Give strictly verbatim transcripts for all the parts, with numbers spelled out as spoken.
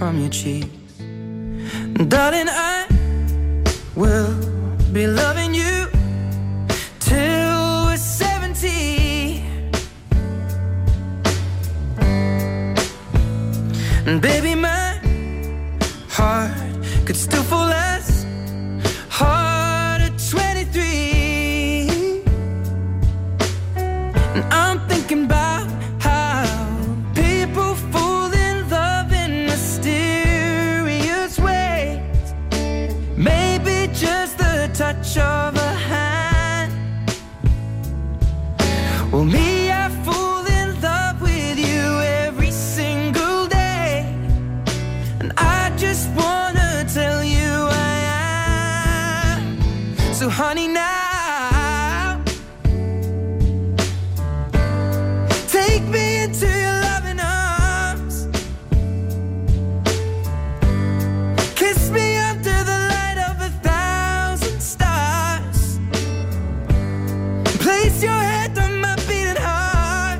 from your cheeks. Darling, I will be loving you till we're seventy. And baby, my heart could still fall as hard at twenty-three. And I'm thinking about how people fall in love in mysterious ways. Maybe just the touch of a hand. Well, me, I fall in love with you every single day. And I just wanna tell you I am. So honey, now take me into your loving arms. Kiss me under the light of a thousand stars. Place your head on my beating heart.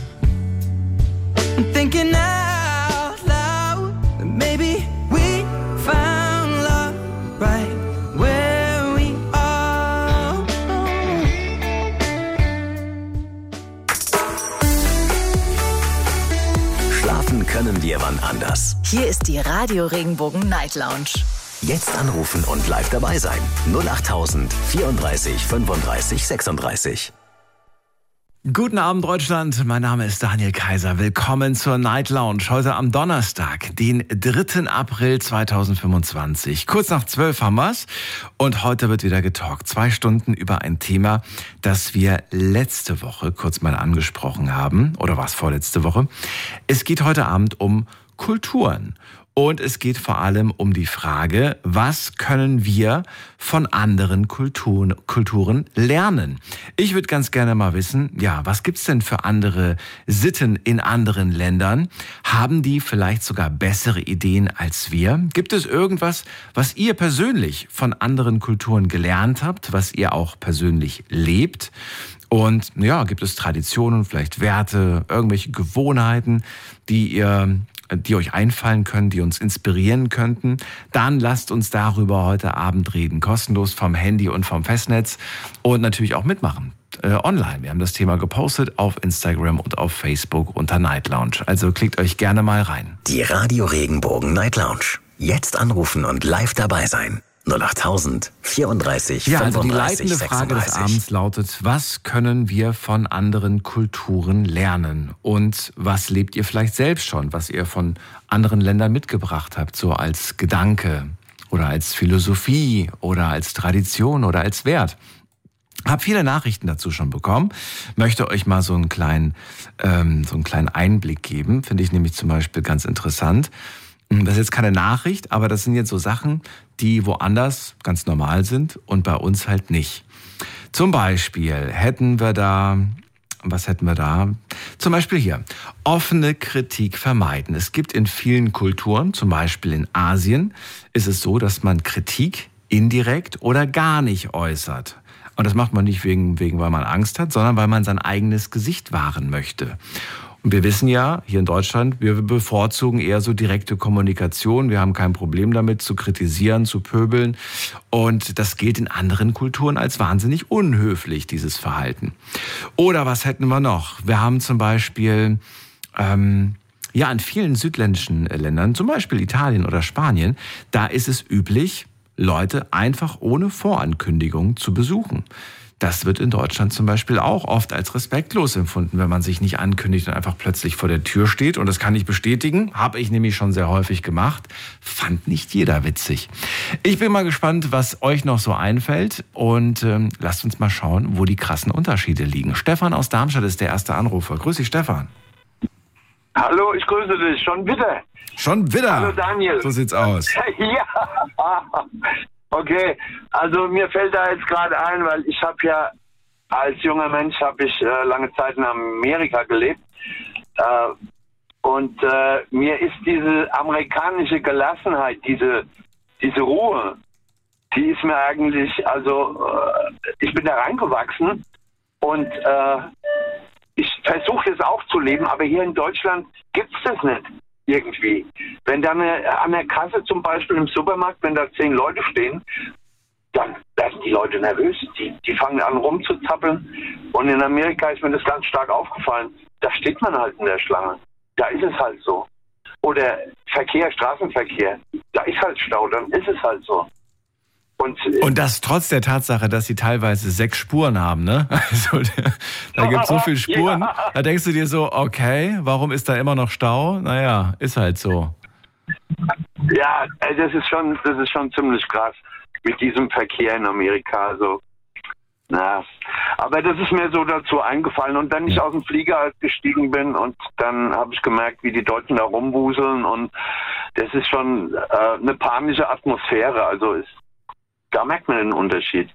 I'm thinking out loud that maybe we found love right where we are. Schlafen können wir wann anders. Hier ist die Radio Regenbogen Night Lounge. Jetzt anrufen und live dabei sein. null acht tausend vierunddreißig fünfunddreißig sechsunddreißig. Guten Abend, Deutschland. Mein Name ist Daniel Kaiser. Willkommen zur Night Lounge. Heute am Donnerstag, den dritten April zweitausendfünfundzwanzig. Kurz nach zwölf haben wir's. Und heute wird wieder getalkt. Zwei Stunden über ein Thema, das wir letzte Woche kurz mal angesprochen haben. Oder war es vorletzte Woche? Es geht heute Abend um Kulturen. Und es geht vor allem um die Frage, was können wir von anderen Kulturen, Kulturen lernen? Ich würde ganz gerne mal wissen, ja, was gibt's denn für andere Sitten in anderen Ländern? Haben die vielleicht sogar bessere Ideen als wir? Gibt es irgendwas, was ihr persönlich von anderen Kulturen gelernt habt, was ihr auch persönlich lebt? Und ja, gibt es Traditionen, vielleicht Werte, irgendwelche Gewohnheiten, die ihr die euch einfallen können, die uns inspirieren könnten, dann lasst uns darüber heute Abend reden. Kostenlos vom Handy und vom Festnetz und natürlich auch mitmachen. Äh, online. Wir haben das Thema gepostet auf Instagram und auf Facebook unter Night Lounge. Also klickt euch gerne mal rein. Die Radio Regenbogen Night Lounge. Jetzt anrufen und live dabei sein. null acht tausend vierunddreißig Ja, also die fünfunddreißig leitende Frage des sechsunddreißig. Abends lautet, was können wir von anderen Kulturen lernen? Und was lebt ihr vielleicht selbst schon, was ihr von anderen Ländern mitgebracht habt, so als Gedanke oder als Philosophie oder als Tradition oder als Wert? Hab viele Nachrichten dazu schon bekommen, möchte euch mal so einen kleinen, ähm, so einen kleinen Einblick geben, finde ich nämlich zum Beispiel ganz interessant. Das ist jetzt keine Nachricht, aber das sind jetzt so Sachen, die woanders ganz normal sind und bei uns halt nicht. Zum Beispiel hätten wir da, was hätten wir da? Zum Beispiel hier, offene Kritik vermeiden. Es gibt in vielen Kulturen, zum Beispiel in Asien, ist es so, dass man Kritik indirekt oder gar nicht äußert. Und das macht man nicht wegen, wegen, weil man Angst hat, sondern weil man sein eigenes Gesicht wahren möchte. Und wir wissen ja, hier in Deutschland, wir bevorzugen eher so direkte Kommunikation. Wir haben kein Problem damit, zu kritisieren, zu pöbeln. Und das gilt in anderen Kulturen als wahnsinnig unhöflich, dieses Verhalten. Oder was hätten wir noch? Wir haben zum Beispiel, ähm, ja, in vielen südländischen Ländern, zum Beispiel Italien oder Spanien, da ist es üblich, Leute einfach ohne Vorankündigung zu besuchen. Das wird in Deutschland zum Beispiel auch oft als respektlos empfunden, wenn man sich nicht ankündigt und einfach plötzlich vor der Tür steht. Und das kann ich bestätigen, habe ich nämlich schon sehr häufig gemacht. Fand nicht jeder witzig. Ich bin mal gespannt, was euch noch so einfällt. Und ähm, lasst uns mal schauen, wo die krassen Unterschiede liegen. Stefan aus Darmstadt ist der erste Anrufer. Grüß dich, Stefan. Hallo, ich grüße dich. Schon wieder. Schon wieder? Hallo, Daniel. So sieht's aus. Ja. Okay, also mir fällt da jetzt gerade ein, weil ich habe ja als junger Mensch habe ich äh, lange Zeit in Amerika gelebt äh, und äh, mir ist diese amerikanische Gelassenheit, diese diese Ruhe, die ist mir eigentlich, also äh, ich bin da reingewachsen und äh, ich versuche das auch zu leben, aber hier in Deutschland gibt's das nicht. irgendwie. Wenn dann eine, an der Kasse zum Beispiel im Supermarkt, wenn da zehn Leute stehen, dann werden die Leute nervös. Die, die fangen an rumzuzappeln. Und in Amerika ist mir das ganz stark aufgefallen. Da steht man halt in der Schlange. Da ist es halt so. Oder Verkehr, Straßenverkehr. Da ist halt Stau, dann ist es halt so. Und, Und das trotz der Tatsache, dass sie teilweise sechs Spuren haben, ne? Also da gibt es so viele Spuren. Ja. Da denkst du dir so, okay, warum ist da immer noch Stau? Naja, ist halt so. Ja, das ist schon, das ist schon ziemlich krass mit diesem Verkehr in Amerika. Also, na, aber das ist mir so dazu eingefallen. Und wenn ich aus dem Flieger gestiegen bin und dann habe ich gemerkt, wie die Deutschen da rumwuseln und das ist schon äh, eine panische Atmosphäre. Also ist Da merkt man den Unterschied.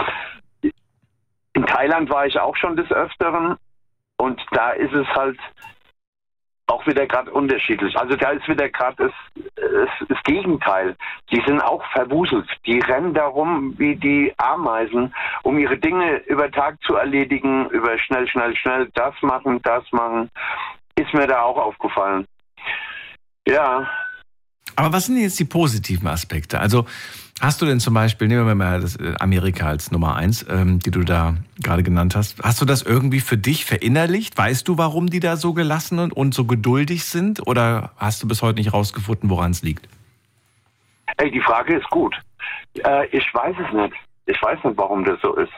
In Thailand war ich auch schon des Öfteren und da ist es halt auch wieder gerade unterschiedlich. Also da ist wieder gerade das, das, das Gegenteil. Die sind auch verwuselt. Die rennen da rum wie die Ameisen, um ihre Dinge über Tag zu erledigen, über schnell, schnell, schnell, das machen, das machen. Ist mir da auch aufgefallen. Ja. Aber was sind jetzt die positiven Aspekte? Also hast du denn zum Beispiel, nehmen wir mal das Amerika als Nummer eins, ähm, die du da gerade genannt hast, hast du das irgendwie für dich verinnerlicht? Weißt du, warum die da so gelassen und, und so geduldig sind? Oder hast du bis heute nicht rausgefunden, woran es liegt? Ey, die Frage ist gut. Äh, ich weiß es nicht. Ich weiß nicht, warum das so ist.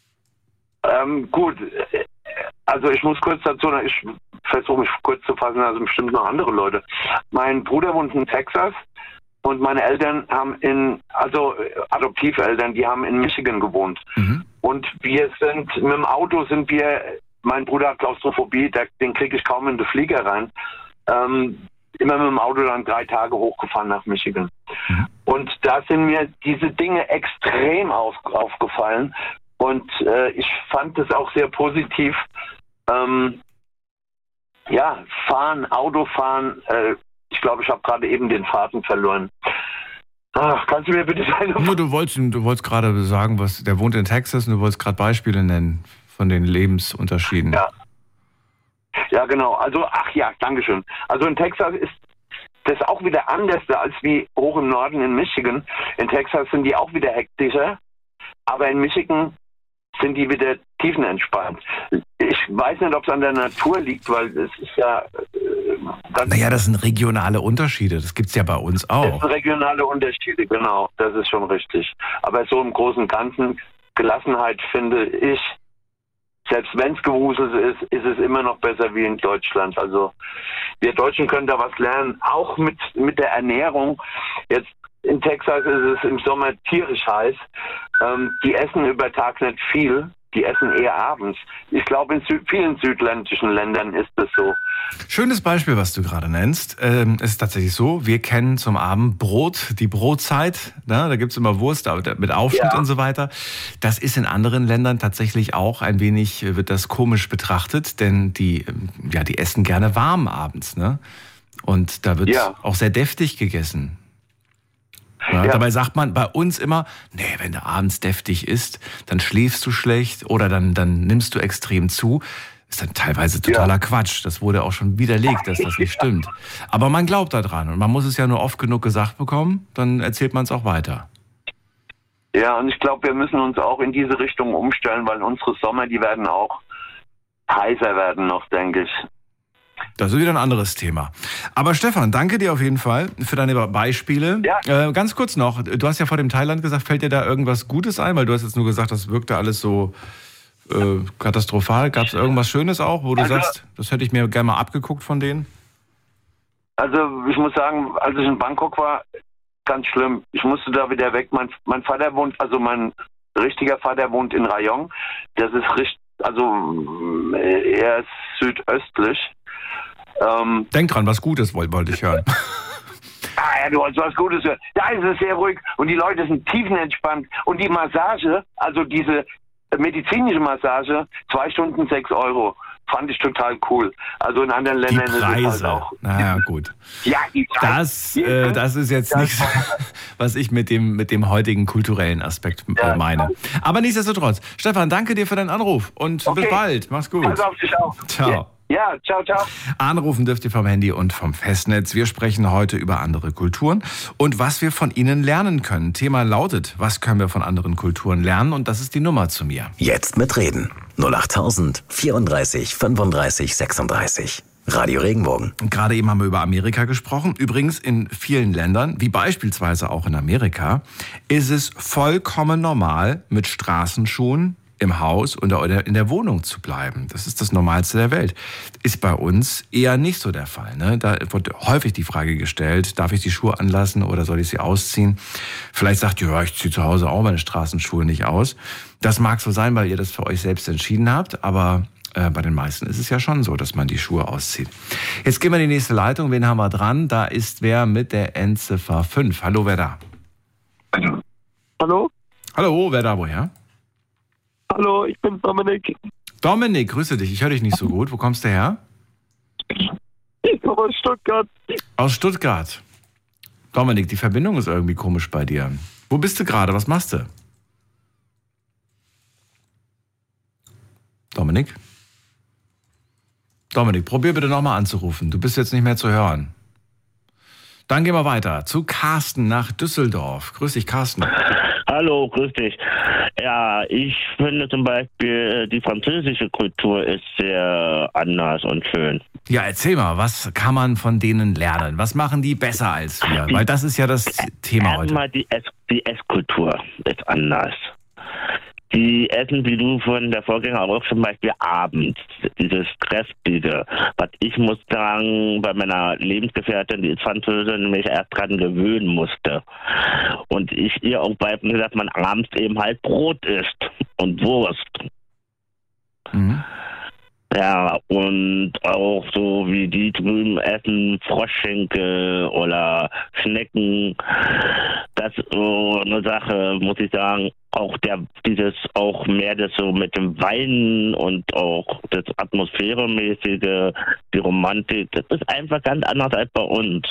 Ähm, gut, also ich muss kurz dazu, ich versuche mich kurz zu fassen, also bestimmt noch andere Leute. Mein Bruder wohnt in Texas. Und meine Eltern haben in, also Adoptiveltern, die haben in Michigan gewohnt. Mhm. Und wir sind, mit dem Auto sind wir, mein Bruder hat Klaustrophobie, der, den kriege ich kaum in den Flieger rein, ähm, immer mit dem Auto dann drei Tage hochgefahren nach Michigan. Mhm. Und da sind mir diese Dinge extrem auf, aufgefallen. Und äh, ich fand es auch sehr positiv. Ähm, ja, fahren, Autofahren, äh, ich glaube, ich habe gerade eben den Faden verloren. Ach, kannst du mir bitte deine... Nur du wolltest, du wolltest gerade sagen, was der wohnt in Texas und du wolltest gerade Beispiele nennen von den Lebensunterschieden. Ja. Ja, genau. Also, ach ja, dankeschön. Also in Texas ist das auch wieder anders als wie hoch im Norden in Michigan. In Texas sind die auch wieder hektischer, aber in Michigan sind die wieder tiefenentspannt. Ich weiß nicht, ob es an der Natur liegt, weil es ist ja... Äh, naja, das sind regionale Unterschiede. Das gibt es ja bei uns auch. Das sind regionale Unterschiede, genau. Das ist schon richtig. Aber so im Großen und Ganzen, Gelassenheit finde ich, selbst wenn es gewuselt ist, ist es immer noch besser wie in Deutschland. Also wir Deutschen können da was lernen, auch mit, mit der Ernährung. Jetzt in Texas ist es im Sommer tierisch heiß. Ähm, die essen über Tag nicht viel. Die essen eher abends. Ich glaube, in Sü- vielen südländischen Ländern ist das so. Schönes Beispiel, was du gerade nennst. Ähm, es ist tatsächlich so, wir kennen zum Abend Brot, die Brotzeit. Ne? Da gibt es immer Wurst mit Aufschnitt ja. und so weiter. Das ist in anderen Ländern tatsächlich auch ein wenig, wird das komisch betrachtet, denn die, ja, die essen gerne warm abends. Ne? Und da wird ja. auch sehr deftig gegessen. Ja, ja. Dabei sagt man bei uns immer, nee, wenn du abends deftig isst, dann schläfst du schlecht oder dann, dann nimmst du extrem zu. Ist dann teilweise totaler ja. Quatsch. Das wurde auch schon widerlegt, dass das nicht stimmt. Aber man glaubt daran und man muss es ja nur oft genug gesagt bekommen, dann erzählt man es auch weiter. Ja, und ich glaube, wir müssen uns auch in diese Richtung umstellen, weil unsere Sommer, die werden auch heißer werden noch, denke ich. Das ist wieder ein anderes Thema. Aber Stefan, danke dir auf jeden Fall für deine Beispiele. Ja. Äh, ganz kurz noch, du hast ja vor dem Thailand gesagt, fällt dir da irgendwas Gutes ein? Weil du hast jetzt nur gesagt, das wirkte alles so äh, katastrophal. Gab es irgendwas Schönes auch, wo du also, sagst, das hätte ich mir gerne mal abgeguckt von denen? Also ich muss sagen, als ich in Bangkok war, ganz schlimm. Ich musste da wieder weg. Mein, mein Vater wohnt, also mein richtiger Vater wohnt in Rayong. Das ist richtig, also er ist südöstlich. Ähm, Denk dran, was Gutes wollte wollt ich hören. Ah ja, du wolltest was Gutes hören. Da ist es sehr ruhig und die Leute sind tiefenentspannt. Und die Massage, also diese medizinische Massage, zwei Stunden sechs Euro. Fand ich total cool. Also in anderen Ländern die Preise. ist es halt auch. Naja, gut. Ja, die Preise. Das, äh, das ist jetzt nicht, was ich mit dem, mit dem heutigen kulturellen Aspekt ja, meine. Aber nichtsdestotrotz. Stefan, danke dir für deinen Anruf und okay. bis bald. Mach's gut. Pass auf dich auch. Ciao. Ja. Ja, ciao, ciao. Anrufen dürft ihr vom Handy und vom Festnetz. Wir sprechen heute über andere Kulturen und was wir von ihnen lernen können. Thema lautet, was können wir von anderen Kulturen lernen? Und das ist die Nummer zu mir. Jetzt mitreden. null acht tausend vierunddreißig fünfunddreißig sechsunddreißig. Radio Regenbogen. Gerade eben haben wir über Amerika gesprochen. Übrigens in vielen Ländern, wie beispielsweise auch in Amerika, ist es vollkommen normal, mit Straßenschuhen im Haus oder in der Wohnung zu bleiben. Das ist das Normalste der Welt. Ist bei uns eher nicht so der Fall. Ne? Da wird häufig die Frage gestellt, darf ich die Schuhe anlassen oder soll ich sie ausziehen? Vielleicht sagt ihr, ja, ich ziehe zu Hause auch meine Straßenschuhe nicht aus. Das mag so sein, weil ihr das für euch selbst entschieden habt, aber äh, bei den meisten ist es ja schon so, dass man die Schuhe auszieht. Jetzt gehen wir in die nächste Leitung. Wen haben wir dran? Da ist wer mit der Endziffer fünf. Hallo, wer da? Hallo? Hallo, wer da, woher? Hallo, ich bin Dominik. Dominik, grüße dich. Ich höre dich nicht so gut. Wo kommst du her? Ich komme aus Stuttgart. Aus Stuttgart. Dominik, die Verbindung ist irgendwie komisch bei dir. Wo bist du gerade? Was machst du? Dominik? Dominik, probier bitte nochmal anzurufen. Du bist jetzt nicht mehr zu hören. Dann gehen wir weiter zu Carsten nach Düsseldorf. Grüß dich, Carsten. Hallo, grüß dich. Ja, ich finde zum Beispiel, die französische Kultur ist sehr anders und schön. Ja, erzähl mal, was kann man von denen lernen? Was machen die besser als wir? Weil das ist ja das Thema heute. Erstmal die Ess- die Esskultur ist anders. Die essen, wie du von der Vorgänger auch zum Beispiel abends, dieses Stressige. Was ich muss sagen, bei meiner Lebensgefährtin, die ist Französin, mich erst dran gewöhnen musste. Und ich ihr auch beibringen, dass man abends eben halt Brot isst und Wurst. Mhm. Ja, und auch so wie die drüben essen, Froschschenkel oder Schnecken. Das ist so eine Sache, muss ich sagen. Auch der, dieses, auch mehr das so mit dem Weinen und auch das Atmosphäremäßige, die Romantik, das ist einfach ganz anders als bei uns.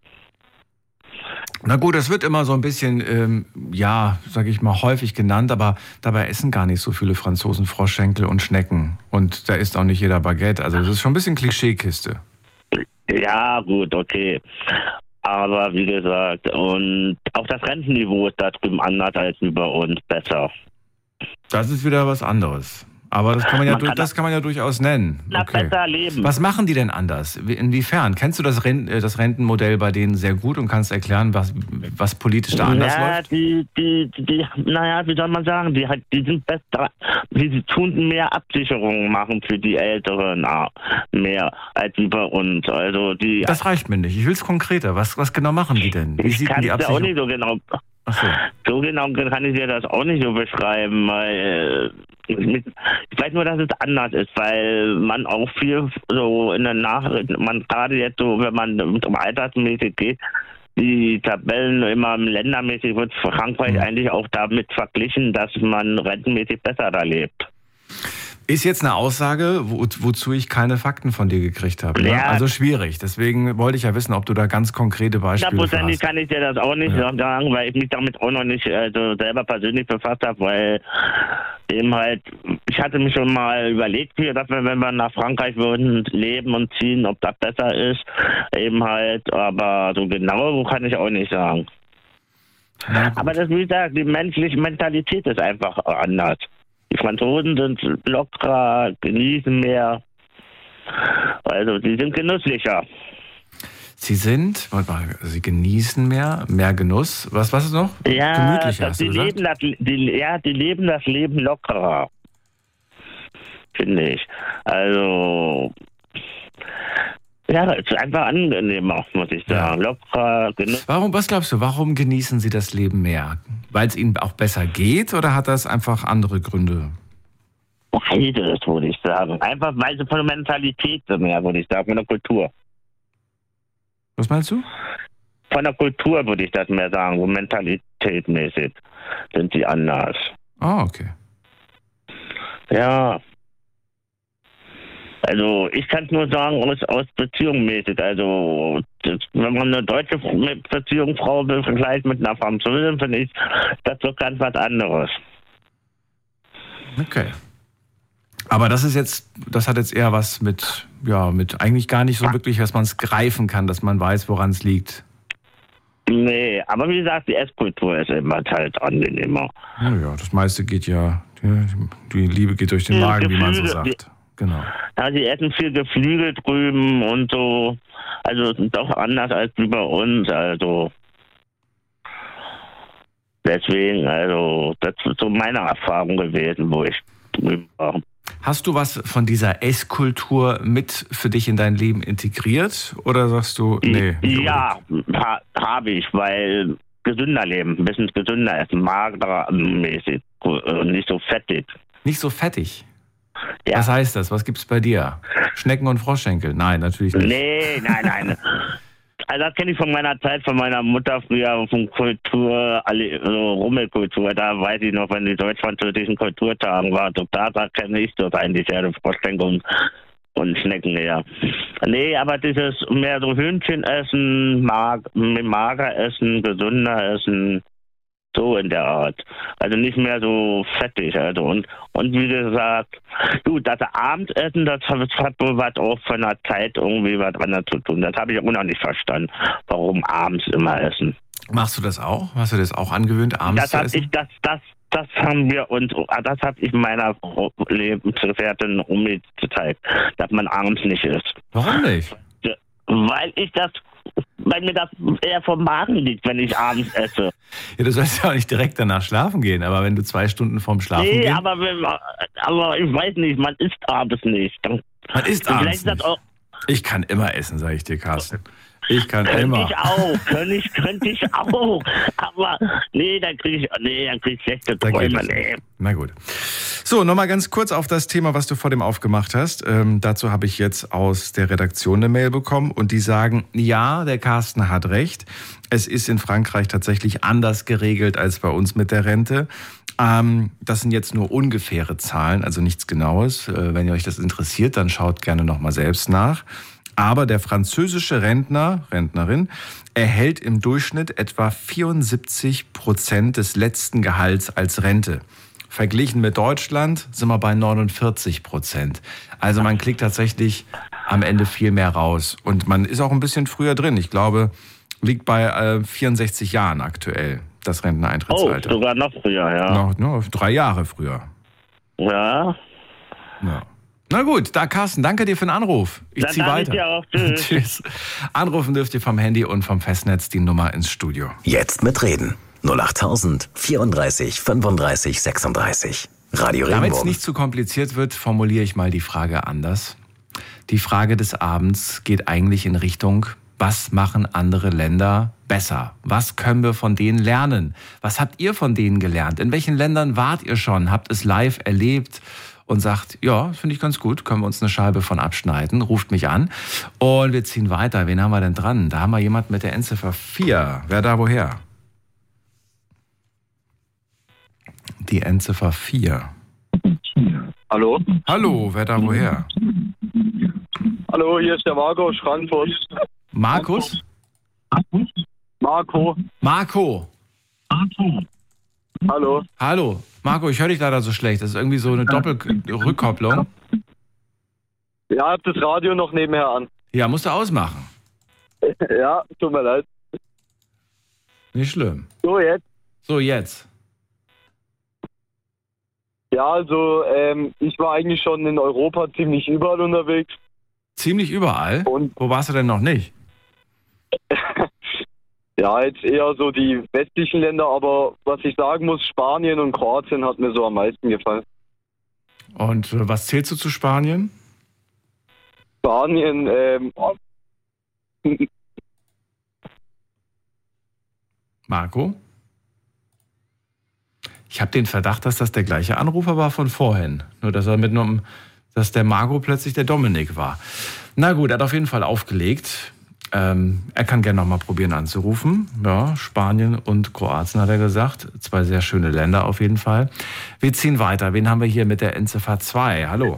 Na gut, das wird immer so ein bisschen, ähm, ja, sage ich mal, häufig genannt, aber dabei essen gar nicht so viele Franzosen Froschschenkel und Schnecken. Und da isst auch nicht jeder Baguette. Also das ist schon ein bisschen Klischeekiste. Ja, gut, okay. Aber wie gesagt, und auch das Rentenniveau ist da drüben anders als bei uns, besser. Das ist wieder was anderes. Aber das kann man ja, man kann das kann man ja durchaus nennen. Okay. Besser leben. Was machen die denn anders? Inwiefern? Kennst du das, Renten, das Rentenmodell bei denen sehr gut und kannst erklären, was, was politisch da anders ja, läuft? Die, die, die, naja, wie soll man sagen, die, die sind besser, die tun mehr Absicherungen machen für die Älteren, mehr als wie bei uns. Also die. Das reicht mir nicht. Ich will es konkreter. Was, was genau machen die denn? Wie ich sieht kann die es ja auch nicht so genau. Ach so. So genau kann ich dir das auch nicht so beschreiben, weil äh, ich weiß nur, dass es anders ist, weil man auch viel so in der Nachricht, man gerade jetzt so, wenn man um altersmäßig geht, die Tabellen immer ländermäßig wird Frankreich mhm. eigentlich auch damit verglichen, dass man rentenmäßig besser da lebt. Ist jetzt eine Aussage, wo, wozu ich keine Fakten von dir gekriegt habe. Ne? Ja. Also schwierig. Deswegen wollte ich ja wissen, ob du da ganz konkrete Beispiele hast. Hundertprozentig kann ich dir das auch nicht ja. sagen, weil ich mich damit auch noch nicht also selber persönlich befasst habe, weil eben halt, ich hatte mich schon mal überlegt, dass wir, wenn wir nach Frankreich würden, leben und ziehen, ob das besser ist. Eben halt, aber so genau kann ich auch nicht sagen. Aber das, wie gesagt, die menschliche Mentalität ist einfach anders. Die Franzosen sind lockerer, genießen mehr. Also, sie sind genüsslicher. Sie sind, warte mal, sie genießen mehr, mehr Genuss. Was, was ist noch? Ja, gemütlicher, das, hast du die gesagt? leben das, die, ja, die leben das Leben lockerer. Finde ich. Also, ja, es ist einfach angenehmer, muss ich sagen. Ja. Lockerer, Genuss. Warum, was glaubst du, warum genießen sie das Leben mehr? Weil es ihnen auch besser geht oder hat das einfach andere Gründe? Beides, würde ich sagen. Einfach weil sie von der Mentalität sind mehr, würde ich sagen, von der Kultur. Was meinst du? Von der Kultur würde ich das mehr sagen, so mentalitätmäßig sind sie anders. Ah, oh, okay. Ja. Also ich kann es nur sagen, aus, aus Beziehung mäßig. Also das, wenn man eine deutsche Beziehung Frau vergleicht mit einer Französin, finde ich das doch ganz was anderes. Okay. Aber das ist jetzt, das hat jetzt eher was mit ja, mit eigentlich gar nicht so wirklich, dass man es greifen kann, dass man weiß, woran es liegt. Nee, aber wie gesagt, die Esskultur ist immer halt angenehmer. Ja, ja, das meiste geht ja, die, die Liebe geht durch den Ja, Magen, wie man so Geflügel- sagt. Genau. Ja, die essen viel Geflügel drüben und so. Also doch anders als wie bei uns. Also deswegen, also das ist so meine Erfahrung gewesen, wo ich drüben war. Hast du was von dieser Esskultur mit für dich in dein Leben integriert? Oder sagst du, nee? nicht Ja, ha, habe ich, weil gesünder leben, ein bisschen gesünder essen, magerer mäßig, äh, nicht so fettig. unbedingt? Nicht so fettig. Ja. Was heißt das? Was gibt's bei dir? Schnecken und Froschschenkel? Nein, natürlich nicht. Nee, nein, nein. Also das kenne ich von meiner Zeit, von meiner Mutter früher, von Kultur, alle, so Rummelkultur. Da weiß ich noch, wenn die deutsch-französischen Kulturtagen war, so da, da kenne ich das eigentlich, ja, das Froschschenkel und, und Schnecken, ja. Nee, aber dieses mehr so Hühnchen essen, mag, mager essen, gesünder essen, so in der Art. Also nicht mehr so fettig. Also und, und wie gesagt, gut, das Abendessen, das hat, das hat wohl was auch von der Zeit irgendwie was anderes zu tun. Das habe ich auch noch nicht verstanden, warum abends immer essen. Machst du das auch? Hast du das auch angewöhnt, abends Das zu hab essen? ich, das, das, das haben wir uns, das habe ich meiner Lebensgefährtin Umi gezeigt, dass man abends nicht isst. Warum nicht? Weil ich das, weil mir das eher vom Magen liegt, wenn ich abends esse. Ja, du sollst ja auch nicht direkt danach schlafen gehen, aber wenn du zwei Stunden vorm Schlafen Nee, gehen... aber, wenn, aber ich weiß nicht, man isst abends nicht. Dann, Man isst vielleicht abends ist das nicht. auch, Ich kann immer essen, sage ich dir, Carsten. Ich kann könnte immer. ich auch, könnte ich, könnte ich auch. Aber nee, dann kriege ich, nee, dann krieg ich schlechte Da geht Träume. das Nee. nicht. Na gut. So, nochmal ganz kurz auf das Thema, was du vor dem aufgemacht hast. Ähm, dazu habe ich jetzt aus der Redaktion eine Mail bekommen und die sagen, ja, der Carsten hat recht. Es ist in Frankreich tatsächlich anders geregelt als bei uns mit der Rente. Ähm, das sind jetzt nur ungefähre Zahlen, also nichts Genaues. Äh, wenn ihr euch das interessiert, dann schaut gerne nochmal selbst nach. Aber der französische Rentner, Rentnerin, erhält im Durchschnitt etwa vierundsiebzig Prozent des letzten Gehalts als Rente. Verglichen mit Deutschland sind wir bei neunundvierzig Prozent. Also man kriegt tatsächlich am Ende viel mehr raus. Und man ist auch ein bisschen früher drin. Ich glaube, liegt bei äh, vierundsechzig Jahren aktuell, das Oh, Renteneintrittsalter. sogar noch früher, ja. Noch, noch drei Jahre früher. Ja. Ja. Na gut, da Carsten, danke dir für den Anruf. Ich Dann ziehe danke ich weiter. dir auch. Tschüss. Tschüss. Anrufen dürft ihr vom Handy und vom Festnetz die Nummer ins Studio. Jetzt mitreden. null acht tausend vierunddreißig fünfunddreißig sechsunddreißig. Radio Damit es Regenbogen. nicht zu kompliziert wird, formuliere ich mal die Frage anders. Die Frage des Abends geht eigentlich in Richtung, was machen andere Länder besser? Was können wir von denen lernen? Was habt ihr von denen gelernt? In welchen Ländern wart ihr schon? Habt es live erlebt? Und sagt, ja, finde ich ganz gut, können wir uns eine Scheibe von abschneiden, ruft mich an und wir ziehen weiter. Wen haben wir denn dran? Da haben wir jemand mit der Endziffer vier. Wer da woher? Die Endziffer vier. Hallo? Hallo, wer da woher? Hallo, hier ist der Marco aus Frankfurt. Markus? Marco. Marco. Hallo. Hallo. Marco, ich höre dich leider so schlecht. Das ist irgendwie so eine Doppelrückkopplung. Ja, hab das Radio noch nebenher an. Ja, musst du ausmachen. Ja, tut mir leid. Nicht schlimm. So, jetzt. So, jetzt. Ja, also ähm, ich war eigentlich schon in Europa ziemlich überall unterwegs. Ziemlich überall. Und Wo warst du denn noch nicht? ja, jetzt eher so die westlichen Länder, aber was ich sagen muss, Spanien und Kroatien hat mir so am meisten gefallen. Und äh, was zählst du zu Spanien? Spanien, ähm, Marco? Ich habe den Verdacht, dass das der gleiche Anrufer war von vorhin. Nur, dass er mit einem, dass der Marco plötzlich der Dominik war. Na gut, er hat auf jeden Fall aufgelegt. Ähm, er kann gerne nochmal probieren anzurufen. Ja, Spanien und Kroatien hat er gesagt. Zwei sehr schöne Länder auf jeden Fall. Wir ziehen weiter. Wen haben wir hier mit der Endziffer zwei? Hallo.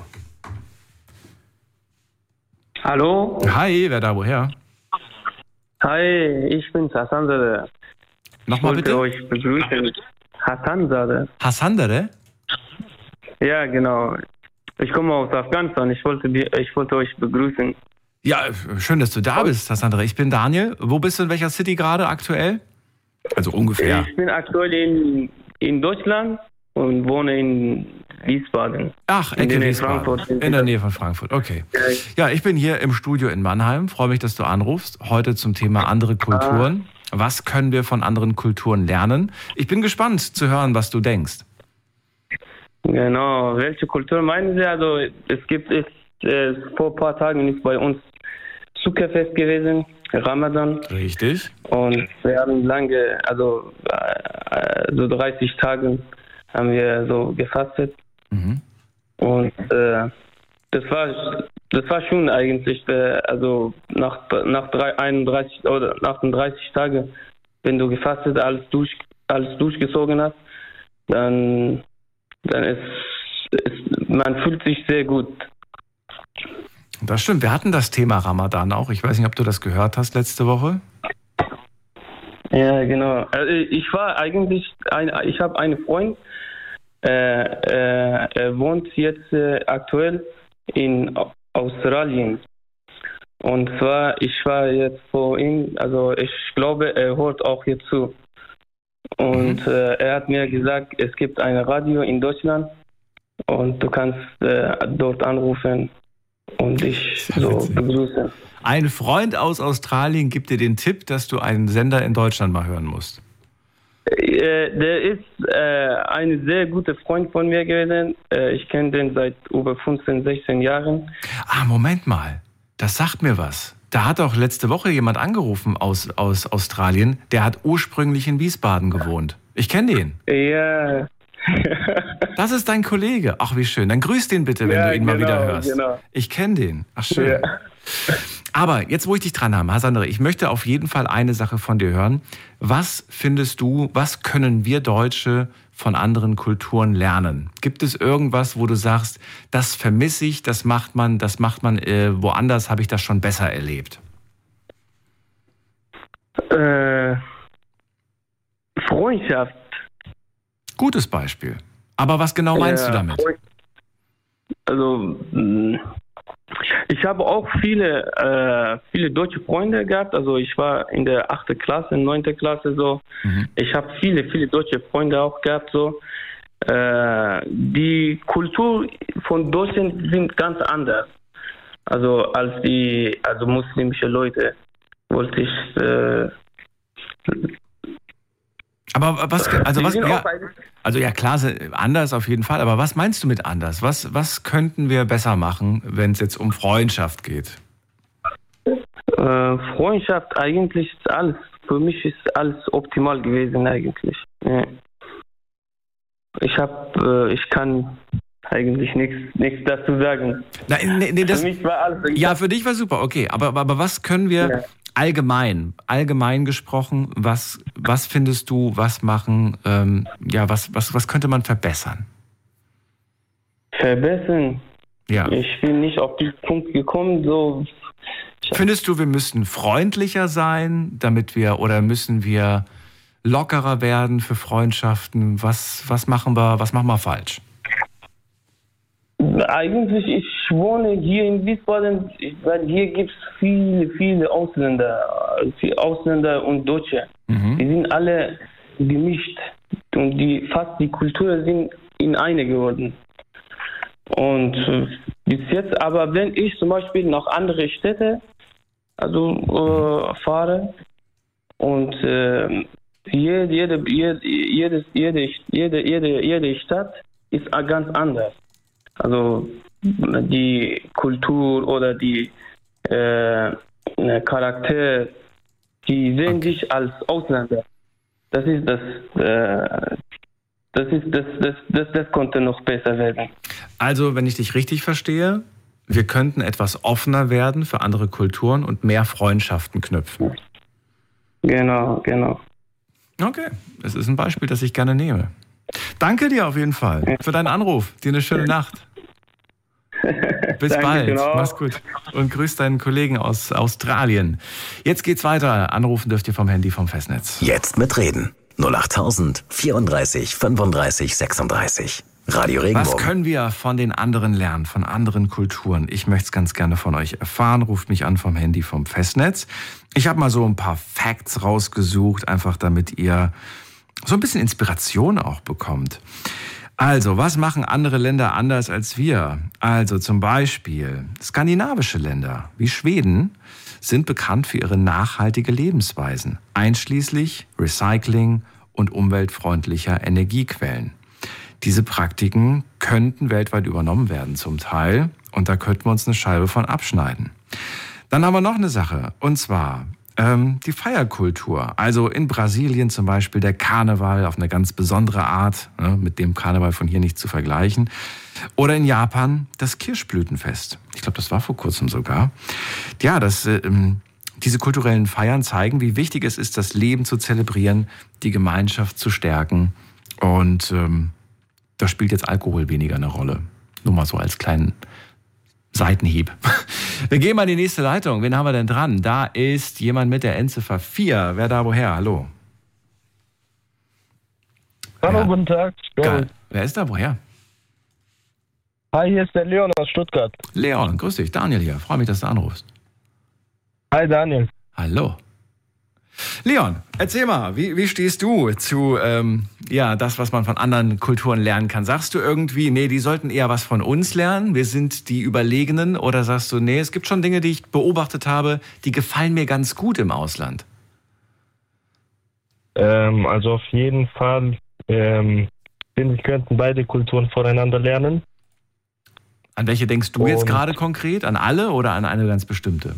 Hallo. Hi, wer da woher? Hi, ich bin Hassan Zadeh. Nochmal Ich bitte? wollte euch begrüßen. Hassan Zadeh. Hassandere? Ja, genau. Ich komme aus Afghanistan. Ich wollte, die, ich wollte euch begrüßen. Ja, schön, dass du da bist, Hassandre. Ich bin Daniel. Wo bist du, in welcher City gerade aktuell? Also ungefähr. Ich bin aktuell in, in Deutschland und wohne in Wiesbaden. Ach, Ecke Wiesbaden. In der Nähe von Frankfurt, okay. Ja, ich bin hier im Studio in Mannheim. Freue mich, dass du anrufst. Heute zum Thema andere Kulturen. Was können wir von anderen Kulturen lernen? Ich bin gespannt zu hören, was du denkst. Genau, welche Kultur meinen Sie? Also es gibt es, es vor ein paar Tagen ist bei uns Zuckerfest gewesen, Ramadan. Richtig. Und wir haben lange, also äh, so dreißig Tage haben wir so gefastet. Mhm. Und äh, das war das war schon eigentlich, äh, also nach nach drei, einunddreißig oder achtunddreißig Tagen, wenn du gefastet alles durch alles durchgezogen hast, dann dann ist, ist man fühlt sich sehr gut. Das stimmt. Wir hatten das Thema Ramadan auch. Ich weiß nicht, ob du das gehört hast letzte Woche. Ja, genau. Also ich war eigentlich, ein, ich habe einen Freund, äh, äh, er wohnt jetzt äh, aktuell in Australien. Und zwar, ich war jetzt vor ihm, also ich glaube, er hört auch hier zu. Und mhm. äh, er hat mir gesagt, es gibt ein Radio in Deutschland und du kannst äh, dort anrufen und dich so begrüßen. Ein Freund aus Australien gibt dir den Tipp, dass du einen Sender in Deutschland mal hören musst. Äh, der ist äh, ein sehr guter Freund von mir gewesen. Äh, ich kenne den seit über fünfzehn, sechzehn Jahren. Ah, Moment mal. Das sagt mir was. Da hat doch letzte Woche jemand angerufen aus, aus Australien. Der hat ursprünglich in Wiesbaden gewohnt. Ich kenne den. Ja. Das ist dein Kollege. Ach, wie schön. Dann grüß den bitte, wenn ja, du ihn genau, mal wieder hörst. Genau. Ich kenne den. Ach, schön. Ja. Aber jetzt, wo ich dich dran habe, Hassandre, ich möchte auf jeden Fall eine Sache von dir hören. Was findest du, was können wir Deutsche von anderen Kulturen lernen? Gibt es irgendwas, wo du sagst, das vermisse ich, das macht man, das macht man äh, woanders, habe ich das schon besser erlebt? Äh, Freundschaft. Gutes Beispiel. Aber was genau meinst äh, du damit? Also, ich habe auch viele, äh, viele deutsche Freunde gehabt. Also ich war in der achten Klasse, neunten Klasse so. Mhm. Ich habe viele, viele deutsche Freunde auch gehabt so. Äh, die Kultur von Deutschland sind ganz anders. Also als die, also muslimische Leute wollte ich. Äh, aber was, also was, ja, also ja klar, anders auf jeden Fall, aber was meinst du mit anders? Was, was könnten wir besser machen, wenn es jetzt um Freundschaft geht? Äh, Freundschaft eigentlich ist alles, für mich ist alles optimal gewesen eigentlich. Ja. Ich habe, äh, ich kann eigentlich nichts, nichts dazu sagen. Nein, nee, nee, das, für mich war alles. Ja, für dich war super, okay, aber, aber was können wir... Ja. Allgemein, allgemein gesprochen, was, was findest du, was machen, ähm, ja, was, was, was könnte man verbessern? Verbessern? Ja. Ich bin nicht auf den Punkt gekommen, so. Findest du, wir müssten freundlicher sein, damit wir, oder müssen wir lockerer werden für Freundschaften? Was, was machen wir, was machen wir falsch? Eigentlich, ich wohne hier in Wiesbaden, weil hier gibt es viele, viele Ausländer, viele Ausländer und Deutsche. Mhm. Die sind alle gemischt und die, fast die Kulturen sind in eine geworden. Und bis jetzt, aber wenn ich zum Beispiel nach andere Städte also äh, fahre und äh, jede, jede, jede, jede, jede, jede, jede, jede Stadt ist ganz anders. Also die Kultur oder die äh, Charakter, die sehen okay. dich als Ausländer. Das ist das, äh, das ist das, das, das, das konnte noch besser werden. Also, wenn ich dich richtig verstehe, wir könnten etwas offener werden für andere Kulturen und mehr Freundschaften knüpfen. Genau, genau. Okay, das ist ein Beispiel, das ich gerne nehme. Danke dir auf jeden Fall für deinen Anruf. Dir eine schöne Nacht. Bis Danke, bald. Genau. Mach's gut. Und grüß deinen Kollegen aus Australien. Jetzt geht's weiter. Anrufen dürft ihr vom Handy vom Festnetz. Jetzt mitreden. null acht tausend vierunddreißig fünfunddreißig sechsunddreißig. Radio Regenbogen. Was können wir von den anderen lernen, von anderen Kulturen? Ich möchte es ganz gerne von euch erfahren. Ruft mich an vom Handy vom Festnetz. Ich habe mal so ein paar Facts rausgesucht, einfach damit ihr so ein bisschen Inspiration auch bekommt. Also, was machen andere Länder anders als wir? Also zum Beispiel skandinavische Länder wie Schweden sind bekannt für ihre nachhaltige Lebensweisen, einschließlich Recycling und umweltfreundlicher Energiequellen. Diese Praktiken könnten weltweit übernommen werden zum Teil und da könnten wir uns eine Scheibe von abschneiden. Dann haben wir noch eine Sache und zwar ähm, die Feierkultur. Also in Brasilien zum Beispiel der Karneval auf eine ganz besondere Art, ne, mit dem Karneval von hier nicht zu vergleichen. Oder in Japan das Kirschblütenfest. Ich glaube, das war vor kurzem sogar. Ja, das, ähm, diese kulturellen Feiern zeigen, wie wichtig es ist, das Leben zu zelebrieren, die Gemeinschaft zu stärken. Und ähm, da spielt jetzt Alkohol weniger eine Rolle. Nur mal so als kleinen Seitenhieb. Wir gehen mal in die nächste Leitung. Wen haben wir denn dran? Da ist jemand mit der Endziffer vier. Wer da woher? Hallo. Hallo, ja. Guten Tag. Geil. Wer ist da woher? Hi, hier ist der Leon aus Stuttgart. Leon, grüß dich. Daniel hier. Freue mich, dass du anrufst. Hi, Daniel. Hallo. Leon, erzähl mal, wie, wie stehst du zu ähm, ja, das, was man von anderen Kulturen lernen kann? Sagst du irgendwie, nee, die sollten eher was von uns lernen, wir sind die Überlegenen? Oder sagst du, nee, es gibt schon Dinge, die ich beobachtet habe, die gefallen mir ganz gut im Ausland? Ähm, also auf jeden Fall, ähm, finde ich, könnten beide Kulturen voneinander lernen. An welche denkst du Und jetzt gerade konkret? An alle oder an eine ganz bestimmte?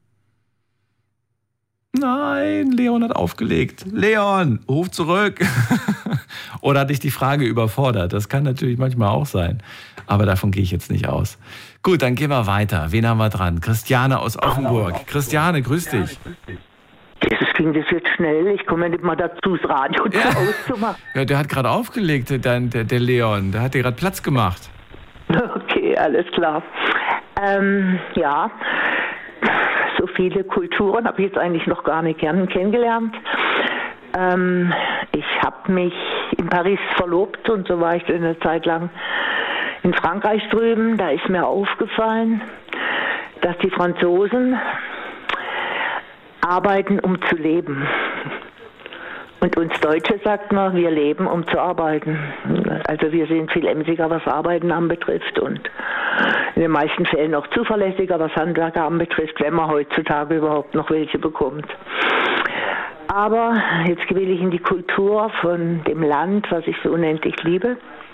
Nein, Leon hat aufgelegt. Leon, ruf zurück. Oder hat dich die Frage überfordert? Das kann natürlich manchmal auch sein. Aber davon gehe ich jetzt nicht aus. Gut, dann gehen wir weiter. Wen haben wir dran? Christiane aus Offenburg. Christiane, grüß dich. Jesus, ging das jetzt schnell? Ich komme nicht mal dazu, das Radio Ja. auszumachen. Ja, der hat gerade aufgelegt, der, der, der Leon. Der hat dir gerade Platz gemacht. Okay, alles klar. Ähm, ja, so viele Kulturen habe ich jetzt eigentlich noch gar nicht gern kennengelernt. Ähm, ich habe mich in Paris verlobt und so war ich eine Zeit lang in Frankreich drüben. Da ist mir aufgefallen, dass die Franzosen arbeiten, um zu leben. Und uns Deutsche sagt man, wir leben, um zu arbeiten. Also wir sind viel emsiger, was Arbeiten anbetrifft und in den meisten Fällen auch zuverlässiger, was Handwerker anbetrifft, wenn man heutzutage überhaupt noch welche bekommt. Aber jetzt will ich in die Kultur von dem Land, was ich so unendlich liebe.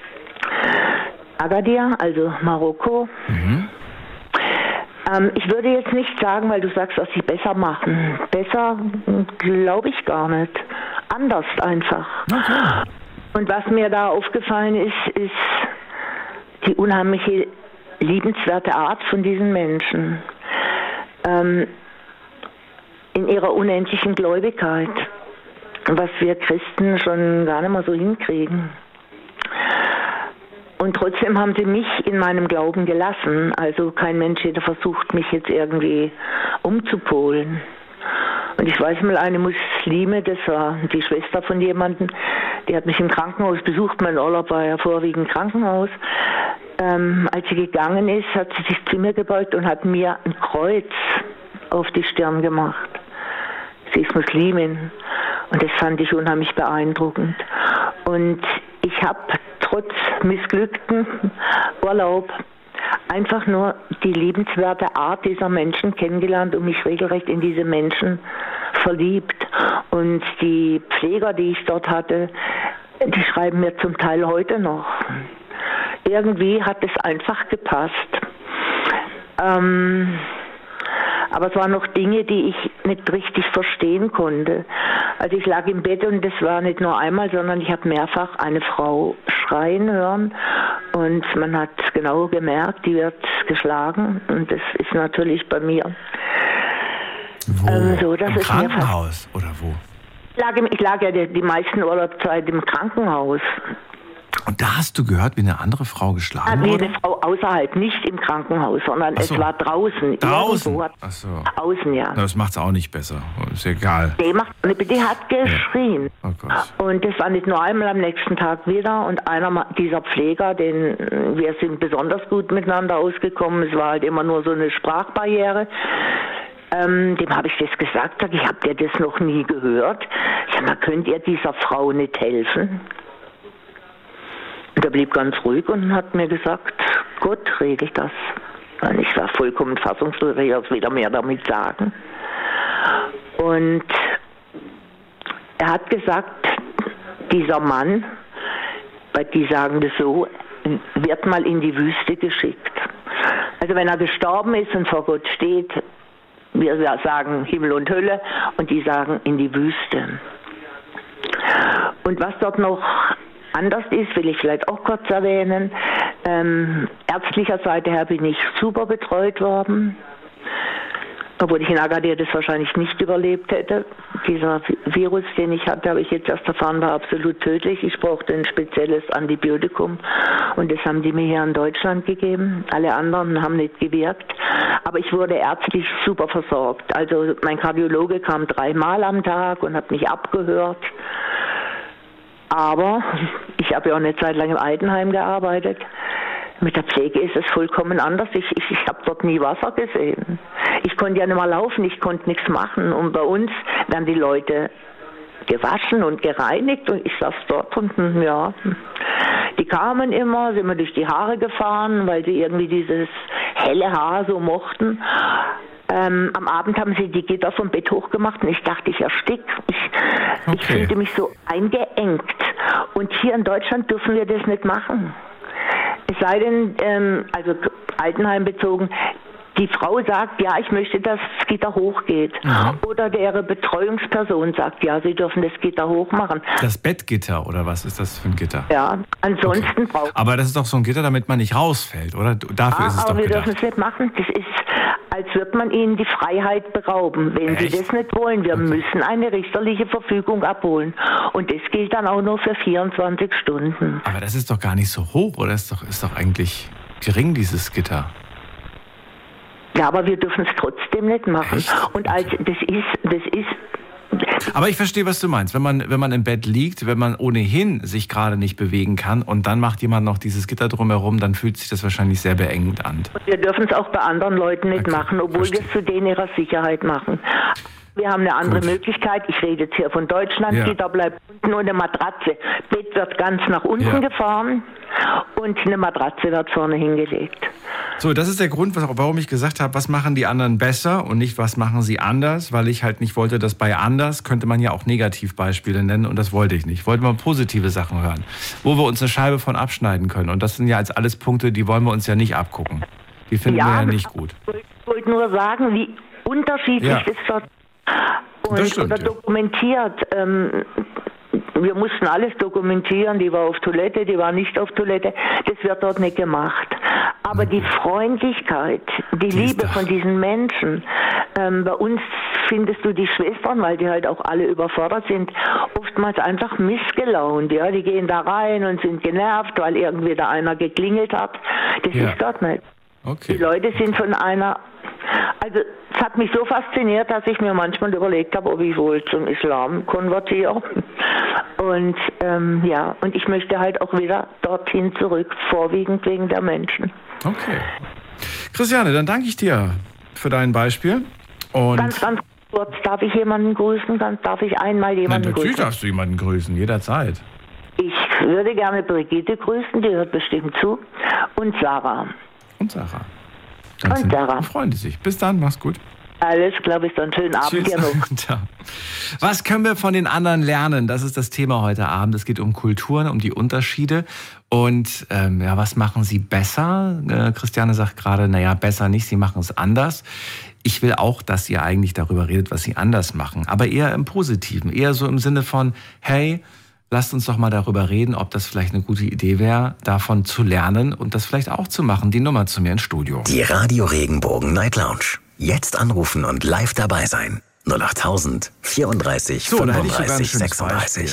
Agadir, also Marokko. Mhm. Ähm, ich würde jetzt nicht sagen, weil du sagst, was sie besser machen. Besser glaube ich gar nicht. Anders einfach. Okay. Und was mir da aufgefallen ist, ist die unheimliche liebenswerte Art von diesen Menschen. Ähm, in ihrer unendlichen Gläubigkeit. Was wir Christen schon gar nicht mal so hinkriegen. Und trotzdem haben sie mich in meinem Glauben gelassen. Also kein Mensch hätte versucht, mich jetzt irgendwie umzupolen. Und ich weiß mal, eine Muslime, das war die Schwester von jemandem, die hat mich im Krankenhaus besucht. Mein Urlaub war ja vorwiegend Krankenhaus. Ähm, als sie gegangen ist, hat sie sich zu mir gebeugt und hat mir ein Kreuz auf die Stirn gemacht. Sie ist Muslimin. Und das fand ich unheimlich beeindruckend. Und ich habe trotz missglückten Urlaub einfach nur die liebenswerte Art dieser Menschen kennengelernt und mich regelrecht in diese Menschen verliebt. Und die Pfleger, die ich dort hatte, die schreiben mir zum Teil heute noch. Irgendwie hat es einfach gepasst. Ähm, aber es waren noch Dinge, die ich nicht richtig verstehen konnte. Also ich lag im Bett und das war nicht nur einmal, sondern ich habe mehrfach eine Frau schreien hören und man hat genau gemerkt, die wird geschlagen und das ist natürlich bei mir. Wo? Ähm, so, dass Im es Krankenhaus oder wo? Ich lag, im, ich lag ja die, die meisten Urlaubszeit im Krankenhaus. Und da hast du gehört, wie eine andere Frau geschlagen Ja, wie wurde? eine Frau außerhalb, nicht im Krankenhaus, sondern Ach so. es war draußen. Draußen? Irgendwo. Ach so. Außen, ja. Na, das macht es auch nicht besser. Ist egal. Die, macht, die hat geschrien. Oh Gott. Und das war nicht nur einmal, am nächsten Tag wieder. Und einer dieser Pfleger, den, wir sind besonders gut miteinander ausgekommen. Es war halt immer nur so eine Sprachbarriere. Ähm, dem habe ich das gesagt. Sag, ich habe dir das noch nie gehört. Sag mal, könnt ihr dieser Frau nicht helfen? Und er blieb ganz ruhig und hat mir gesagt, Gott, regel das. Und ich war vollkommen fassungslos, ich will weder mehr damit sagen. Und er hat gesagt, dieser Mann, weil die sagen das so, wird mal in die Wüste geschickt. Also wenn er gestorben ist und vor Gott steht, wir sagen Himmel und Hölle und die sagen in die Wüste. Und was dort noch anders ist, will ich vielleicht auch kurz erwähnen. Ähm, ärztlicher Seite her bin ich super betreut worden, obwohl ich in Agadir das wahrscheinlich nicht überlebt hätte. Dieser Virus, den ich hatte, habe ich jetzt erst erfahren, war absolut tödlich. Ich brauchte ein spezielles Antibiotikum und das haben die mir hier in Deutschland gegeben. Alle anderen haben nicht gewirkt, aber ich wurde ärztlich super versorgt. Also mein Kardiologe kam dreimal am Tag und hat mich abgehört. Aber ich habe ja auch eine Zeit lang im Altenheim gearbeitet. Mit der Pflege ist es vollkommen anders. Ich, ich, ich habe dort nie Wasser gesehen. Ich konnte ja nicht mal laufen, ich konnte nichts machen. Und bei uns werden die Leute gewaschen und gereinigt und ich saß dort und ja, die kamen immer, sind mir durch die Haare gefahren, weil sie irgendwie dieses helle Haar so mochten. Ähm, am Abend haben sie die Gitter vom Bett hochgemacht und ich dachte, ich erstick. Ich, okay. ich fühlte mich so eingeengt. Und hier in Deutschland dürfen wir das nicht machen. Es sei denn, ähm, also Altenheim bezogen, die Frau sagt, ja, ich möchte, dass das Gitter hochgeht. Mhm. Oder deren Betreuungsperson sagt, ja, sie dürfen das Gitter hochmachen. Das Bettgitter oder was ist das für ein Gitter? Ja, ansonsten okay. braucht Aber das ist doch so ein Gitter, damit man nicht rausfällt, oder? Dafür ah, ist es aber doch wir gedacht. dürfen es nicht machen. Das ist, als würde man ihnen die Freiheit berauben. Wenn Echt? sie das nicht wollen, wir okay. müssen eine richterliche Verfügung abholen. Und das gilt dann auch nur für vierundzwanzig Stunden. Aber das ist doch gar nicht so hoch, oder? Das ist doch, ist doch eigentlich gering, dieses Gitter. Ja, aber wir dürfen es trotzdem nicht machen. Echt? Und als das ist, das ist. Aber ich verstehe, was du meinst. Wenn man, wenn man im Bett liegt, wenn man ohnehin sich gerade nicht bewegen kann und dann macht jemand noch dieses Gitter drumherum, dann fühlt sich das wahrscheinlich sehr beengend an. Und wir dürfen es auch bei anderen Leuten nicht okay, machen, obwohl wir es zu denen ihrer Sicherheit machen. Wir haben eine andere Gut. Möglichkeit. Ich rede jetzt hier von Deutschland. Ja. Gitter bleibt unten und eine Matratze. Bett wird ganz nach unten ja. gefahren und eine Matratze wird vorne hingelegt. So, das ist der Grund, warum ich gesagt habe, was machen die anderen besser und nicht, was machen sie anders, weil ich halt nicht wollte, dass bei anders könnte man ja auch Negativbeispiele nennen und das wollte ich nicht. Ich wollte mal positive Sachen hören, wo wir uns eine Scheibe von abschneiden können und das sind ja als alles Punkte, die wollen wir uns ja nicht abgucken. Die finden ja, wir ja nicht gut. Ich wollte nur sagen, wie unterschiedlich ja. ist dort und, stimmt, oder dokumentiert. Ja. Ähm, wir mussten alles dokumentieren, die war auf Toilette, die war nicht auf Toilette. Das wird dort nicht gemacht. Aber die Freundlichkeit, die, die Liebe von diesen Menschen, ähm, bei uns findest du die Schwestern, weil die halt auch alle überfordert sind, oftmals einfach missgelaunt. Ja? Die gehen da rein und sind genervt, weil irgendwie da einer geklingelt hat. Das ja. ist dort nicht. Okay. Die Leute sind von einer... Also es hat mich so fasziniert, dass ich mir manchmal überlegt habe, ob ich wohl zum Islam konvertiere. Und ähm, ja, und ich möchte halt auch wieder dorthin zurück, vorwiegend wegen der Menschen. Okay. Christiane, dann danke ich dir für dein Beispiel. Und ganz, ganz kurz, darf ich jemanden grüßen? Ganz, darf ich einmal jemanden Nein, natürlich grüßen? darfst du jemanden grüßen, jederzeit. Ich würde gerne Brigitte grüßen, die hört bestimmt zu. Und Sarah. Und Sarah. Ganz und Sarah. Freuen die sich. Bis dann, mach's gut. Alles klar, bis dann. Schönen Abend dir noch. Was können wir von den anderen lernen? Das ist das Thema heute Abend. Es geht um Kulturen, um die Unterschiede. Und ähm, ja, was machen sie besser? Äh, Christiane sagt gerade, naja, besser nicht, sie machen es anders. Ich will auch, dass ihr eigentlich darüber redet, was sie anders machen. Aber eher im Positiven. Eher so im Sinne von, hey, lasst uns doch mal darüber reden, ob das vielleicht eine gute Idee wäre, davon zu lernen und das vielleicht auch zu machen. Die Nummer zu mir ins Studio. Die Radio Regenbogen Night Lounge. Jetzt anrufen und live dabei sein. null acht tausend vierunddreißig so, fünfunddreißig sechsunddreißig.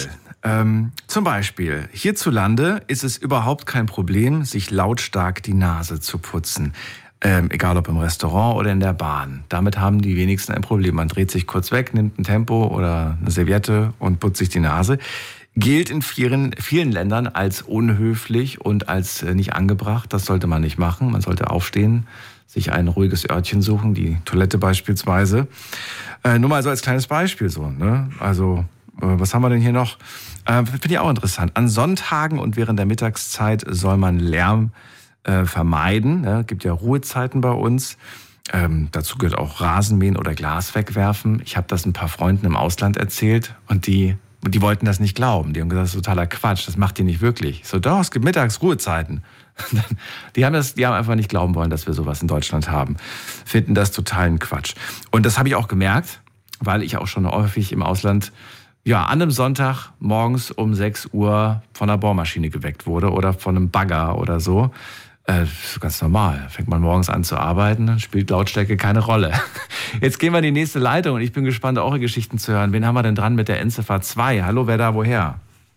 Ähm, zum Beispiel, hierzulande ist es überhaupt kein Problem, sich lautstark die Nase zu putzen. Ähm, egal ob im Restaurant oder in der Bahn. Damit haben die wenigsten ein Problem. Man dreht sich kurz weg, nimmt ein Tempo oder eine Serviette und putzt sich die Nase. Gilt in vielen, vielen Ländern als unhöflich und als nicht angebracht. Das sollte man nicht machen. Man sollte aufstehen, sich ein ruhiges Örtchen suchen, die Toilette beispielsweise. Äh, nur mal so als kleines Beispiel so. Ne? Also, äh, was haben wir denn hier noch? Äh, Finde ich auch interessant. An Sonntagen und während der Mittagszeit soll man Lärm äh, vermeiden. Ne? Gibt ja Ruhezeiten bei uns. Ähm, dazu gehört auch Rasenmähen oder Glas wegwerfen. Ich habe das ein paar Freunden im Ausland erzählt und die, die wollten das nicht glauben. Die haben gesagt, das ist totaler Quatsch, das macht ihr nicht wirklich. Ich so, doch, es gibt Mittagsruhezeiten. Die haben, das, die haben einfach nicht glauben wollen, dass wir sowas in Deutschland haben. Finden das totalen Quatsch. Und das habe ich auch gemerkt, weil ich auch schon häufig im Ausland ja, an einem Sonntag morgens um sechs Uhr von einer Bohrmaschine geweckt wurde oder von einem Bagger oder so. Äh, ganz normal. Fängt man morgens an zu arbeiten, dann spielt Lautstärke keine Rolle. Jetzt gehen wir in die nächste Leitung und ich bin gespannt, eure Geschichten zu hören. Wen haben wir denn dran mit der Endziffer zwei? Hallo, wer da woher?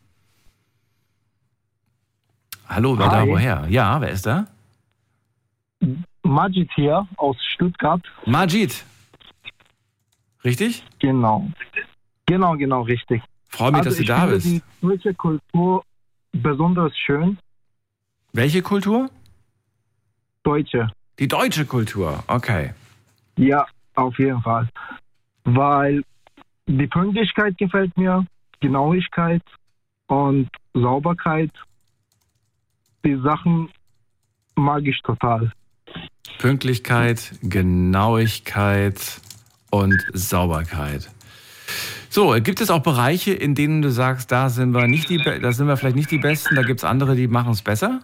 Hallo, wer Hi. da woher? Ja, wer ist da? Majid hier aus Stuttgart. Majid. Richtig? Genau. Genau, genau, richtig. Freue mich, also dass du da bist. Die deutsche Kultur besonders schön. Welche Kultur? Deutsche. Die deutsche Kultur, okay. Ja, auf jeden Fall. Weil die Pünktlichkeit gefällt mir, Genauigkeit und Sauberkeit. Die Sachen mag ich total. Pünktlichkeit, Genauigkeit und Sauberkeit. So, gibt es auch Bereiche, in denen du sagst, da sind wir nicht die, da sind wir vielleicht nicht die Besten, da gibt es andere, die machen es besser?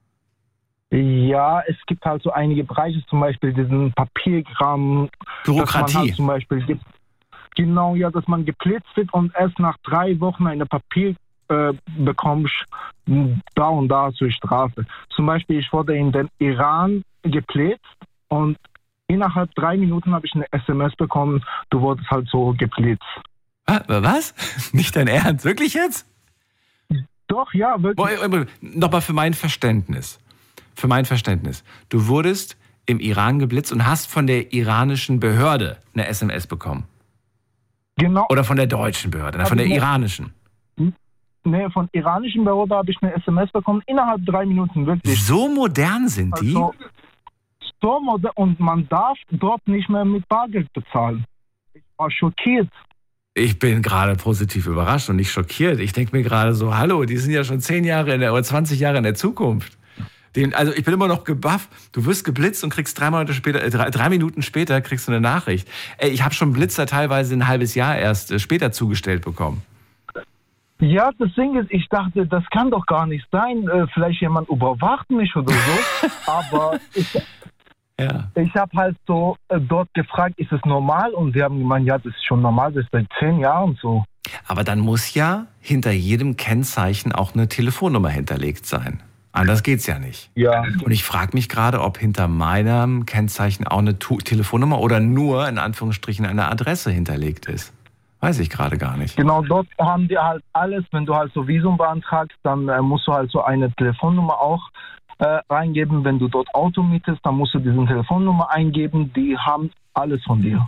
Ja, es gibt halt so einige Bereiche, zum Beispiel diesen Papierkram. Bürokratie. Dass man halt zum Beispiel gibt, genau, ja, dass man geblitzt wird und erst nach drei Wochen eine Papier äh, bekommst, da und da zur Strafe. Zum Beispiel, ich wurde in den Iran geblitzt und innerhalb drei Minuten habe ich eine S M S bekommen, du wurdest halt so geblitzt. Was? Nicht dein Ernst? Wirklich jetzt? Doch, ja, wirklich. Nochmal für mein Verständnis. Für mein Verständnis. Du wurdest im Iran geblitzt und hast von der iranischen Behörde eine S M S bekommen. Genau. Oder von der deutschen Behörde, von der iranischen. Nee, von der iranischen Behörde habe ich eine S M S bekommen, innerhalb drei Minuten, wirklich. So modern sind die? Also, so modern, und man darf dort nicht mehr mit Bargeld bezahlen. Ich war schockiert. Ich bin gerade positiv überrascht und nicht schockiert. Ich denke mir gerade so, hallo, die sind ja schon zehn Jahre in der, oder zwanzig Jahre in der Zukunft. Den, also ich bin immer noch gebufft. Du wirst geblitzt und kriegst drei, Monate später, äh, drei, drei Minuten später kriegst du eine Nachricht. Ey, ich habe schon Blitzer teilweise ein halbes Jahr erst äh, später zugestellt bekommen. Ja, das Ding ist, ich dachte, das kann doch gar nicht sein. Äh, vielleicht jemand überwacht mich oder so. Aber ich, ja. ich habe halt so äh, dort gefragt, ist es normal? Und sie haben gemeint, ja, das ist schon normal, das ist seit zehn Jahren so. Aber dann muss ja hinter jedem Kennzeichen auch eine Telefonnummer hinterlegt sein. Anders geht's ja nicht. Ja. Und ich frage mich gerade, ob hinter meinem Kennzeichen auch eine tu- Telefonnummer oder nur in Anführungsstrichen eine Adresse hinterlegt ist. Weiß ich gerade gar nicht. Genau, dort haben die halt alles. Wenn du halt so Visum beantragst, dann äh, musst du halt so eine Telefonnummer auch äh, reingeben. Wenn du dort Auto mietest, dann musst du diese Telefonnummer eingeben. Die haben alles von dir.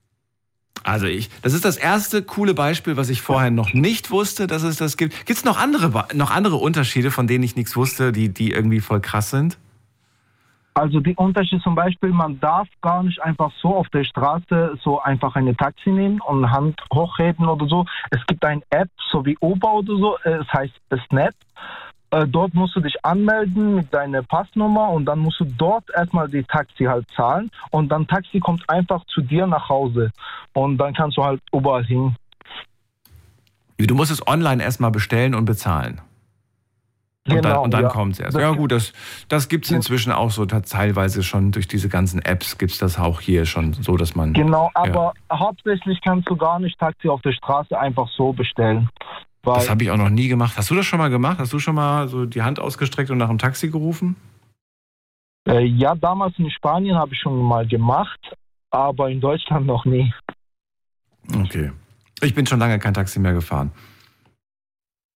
Also ich, das ist das erste coole Beispiel, was ich vorher noch nicht wusste, dass es das gibt. Gibt es noch andere, noch andere Unterschiede, von denen ich nichts wusste, die, die irgendwie voll krass sind? Also die Unterschiede zum Beispiel, man darf gar nicht einfach so auf der Straße so einfach eine Taxi nehmen und Hand hochheben oder so. Es gibt eine App, so wie Uber oder so, es heißt Snap. Dort musst du dich anmelden mit deiner Passnummer und dann musst du dort erstmal die Taxi halt zahlen und dann Taxi kommt einfach zu dir nach Hause und dann kannst du halt überall hin. Du musst es online erstmal bestellen und bezahlen. Und genau, dann, und dann ja. kommt es erst. Ja gut, das, das gibt es inzwischen auch so teilweise schon durch diese ganzen Apps gibt es das auch hier schon so, dass man... Genau, aber ja. hauptsächlich kannst du gar nicht Taxi auf der Straße einfach so bestellen. Das habe ich auch noch nie gemacht. Hast du das schon mal gemacht? Hast du schon mal so die Hand ausgestreckt und nach dem Taxi gerufen? Äh, ja, damals in Spanien habe ich schon mal gemacht, aber in Deutschland noch nie. Okay. Ich bin schon lange kein Taxi mehr gefahren.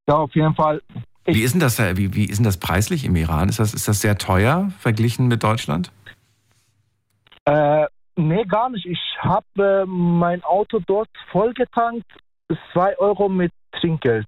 Ja, auf jeden Fall. Ich, wie ist denn das, wie, wie ist denn das preislich im Iran? Ist das, ist das sehr teuer verglichen mit Deutschland? Äh, nee, gar nicht. Ich habe äh, mein Auto dort vollgetankt. zwei Euro mit Trinkgeld.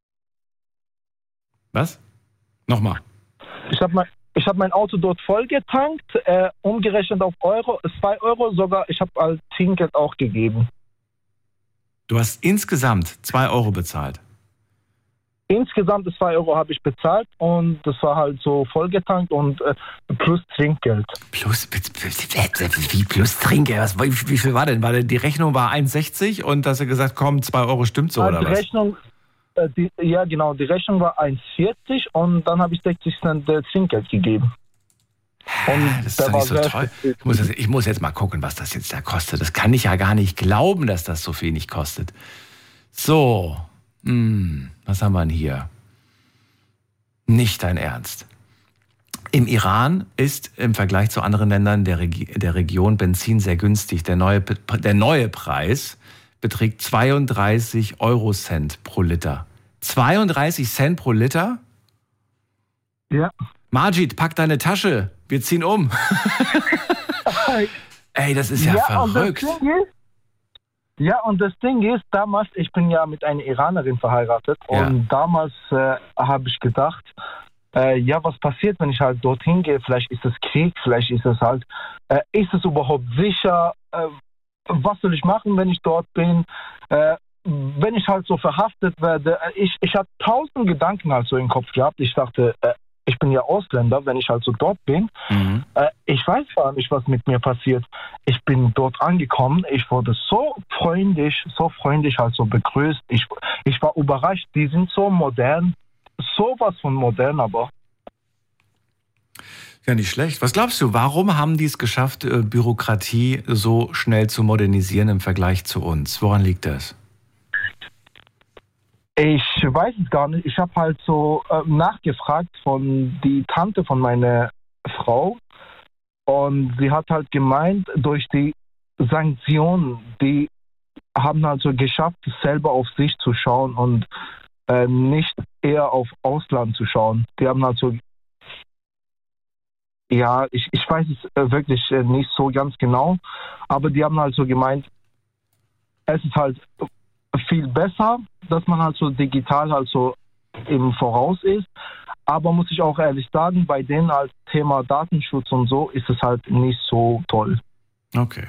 Was? Nochmal. Ich habe mein, ich hab mein Auto dort vollgetankt, äh, umgerechnet auf Euro, zwei Euro sogar. Ich habe als Trinkgeld auch gegeben. Du hast insgesamt zwei Euro bezahlt? Insgesamt zwei Euro habe ich bezahlt und das war halt so vollgetankt und äh, plus Trinkgeld. Plus, wie plus Trinkgeld? Was, wie, wie viel war denn? War denn die Rechnung war eins sechzig und hast du gesagt, komm, zwei Euro stimmt so, also oder die was? Rechnung, äh, die, ja genau, die Rechnung war eins vierzig und dann habe ich sechzig Cent äh, Trinkgeld gegeben. Und das ist doch nicht so toll. Ich muss, jetzt, ich muss jetzt mal gucken, was das jetzt da kostet. Das kann ich ja gar nicht glauben, dass das so wenig kostet. So, hm, was haben wir denn hier? Nicht dein Ernst. Im Iran ist im Vergleich zu anderen Ländern der, Regi- der Region Benzin sehr günstig. Der neue, der neue Preis beträgt zweiunddreißig Eurocent pro Liter. zweiunddreißig Cent pro Liter? Ja. Majid, pack deine Tasche. Wir ziehen um. Ey, das ist ja, ja verrückt. Und das Ding ist, ja, und das Ding ist, damals, ich bin ja mit einer Iranerin verheiratet Ja. und damals äh, habe ich gedacht, äh, ja, was passiert, wenn ich halt dorthin gehe? Vielleicht ist es Krieg, vielleicht ist es halt, äh, ist es überhaupt sicher? Äh, was soll ich machen, wenn ich dort bin? Äh, wenn ich halt so verhaftet werde? Ich, ich habe tausend Gedanken halt so im Kopf gehabt. Ich dachte, äh, ich bin ja Ausländer, wenn ich halt so dort bin. Mhm. Äh, ich weiß gar nicht, was mit mir passiert. Ich bin dort angekommen. Ich wurde so freundlich, so freundlich halt so begrüßt. Ich, ich war überrascht. Die sind so modern. Sowas von modern, aber. Ja, nicht schlecht. Was glaubst du, warum haben die es geschafft, äh, Bürokratie so schnell zu modernisieren im Vergleich zu uns? Woran liegt das? Ich weiß es gar nicht. Ich habe halt so äh, nachgefragt von die Tante von meiner Frau und sie hat halt gemeint, durch die Sanktionen, die haben halt so geschafft, selber auf sich zu schauen und äh, nicht eher auf Ausland zu schauen. Die haben halt so, ja, ich, ich weiß es äh, wirklich äh, nicht so ganz genau, aber die haben halt so gemeint, es ist halt viel besser, dass man halt so digital halt so im Voraus ist. Aber muss ich auch ehrlich sagen, bei denen als Thema Datenschutz und so ist es halt nicht so toll. Okay.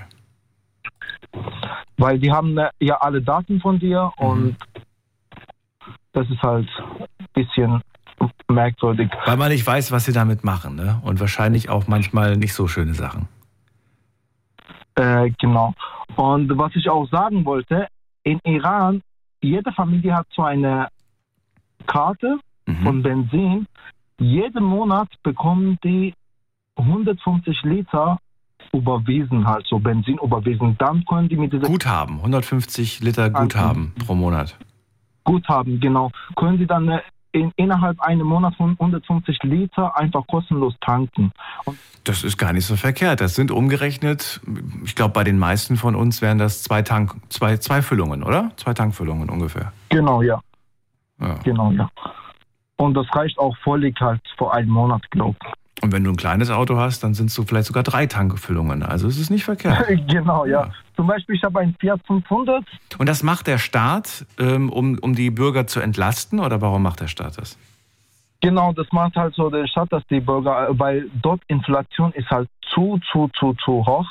Weil die haben äh, ja alle Daten von dir Mhm. und das ist halt ein bisschen merkwürdig. Weil man nicht weiß, was sie damit machen, ne? Und wahrscheinlich auch manchmal nicht so schöne Sachen. Äh, genau. Und was ich auch sagen wollte, in Iran, jede Familie hat so eine Karte Mhm. von Benzin. Jeden Monat bekommen die hundertfünfzig Liter überwiesen, halt so Benzin überwiesen. Dann können die mit dieser Guthaben, hundertfünfzig Liter Guthaben pro Monat. Guthaben, genau, können die dann äh, in, innerhalb einem Monat von hundertfünfzig Liter einfach kostenlos tanken. Und Das ist gar nicht so verkehrt. Das sind umgerechnet, ich glaube, bei den meisten von uns wären das zwei Tank, zwei, zwei Füllungen, oder? Zwei Tankfüllungen ungefähr. genau, ja. Ja. Genau, ja. Und das reicht auch völlig halt vor einem Monat, glaube ich. Und wenn du ein kleines Auto hast, dann sind es so vielleicht sogar drei Tankfüllungen. Also es ist nicht verkehrt. Genau, ja. Ja. Zum Beispiel, ich habe einen Fiat fünfhundert. Und das macht der Staat, ähm, um, um die Bürger zu entlasten? Oder warum macht der Staat das? Genau, das macht halt so der Staat, dass die Bürger, weil dort Inflation ist halt zu, zu, zu, zu hoch.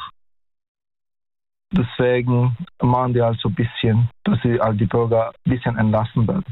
Deswegen machen die halt so ein bisschen, dass sie halt die Bürger ein bisschen entlassen werden.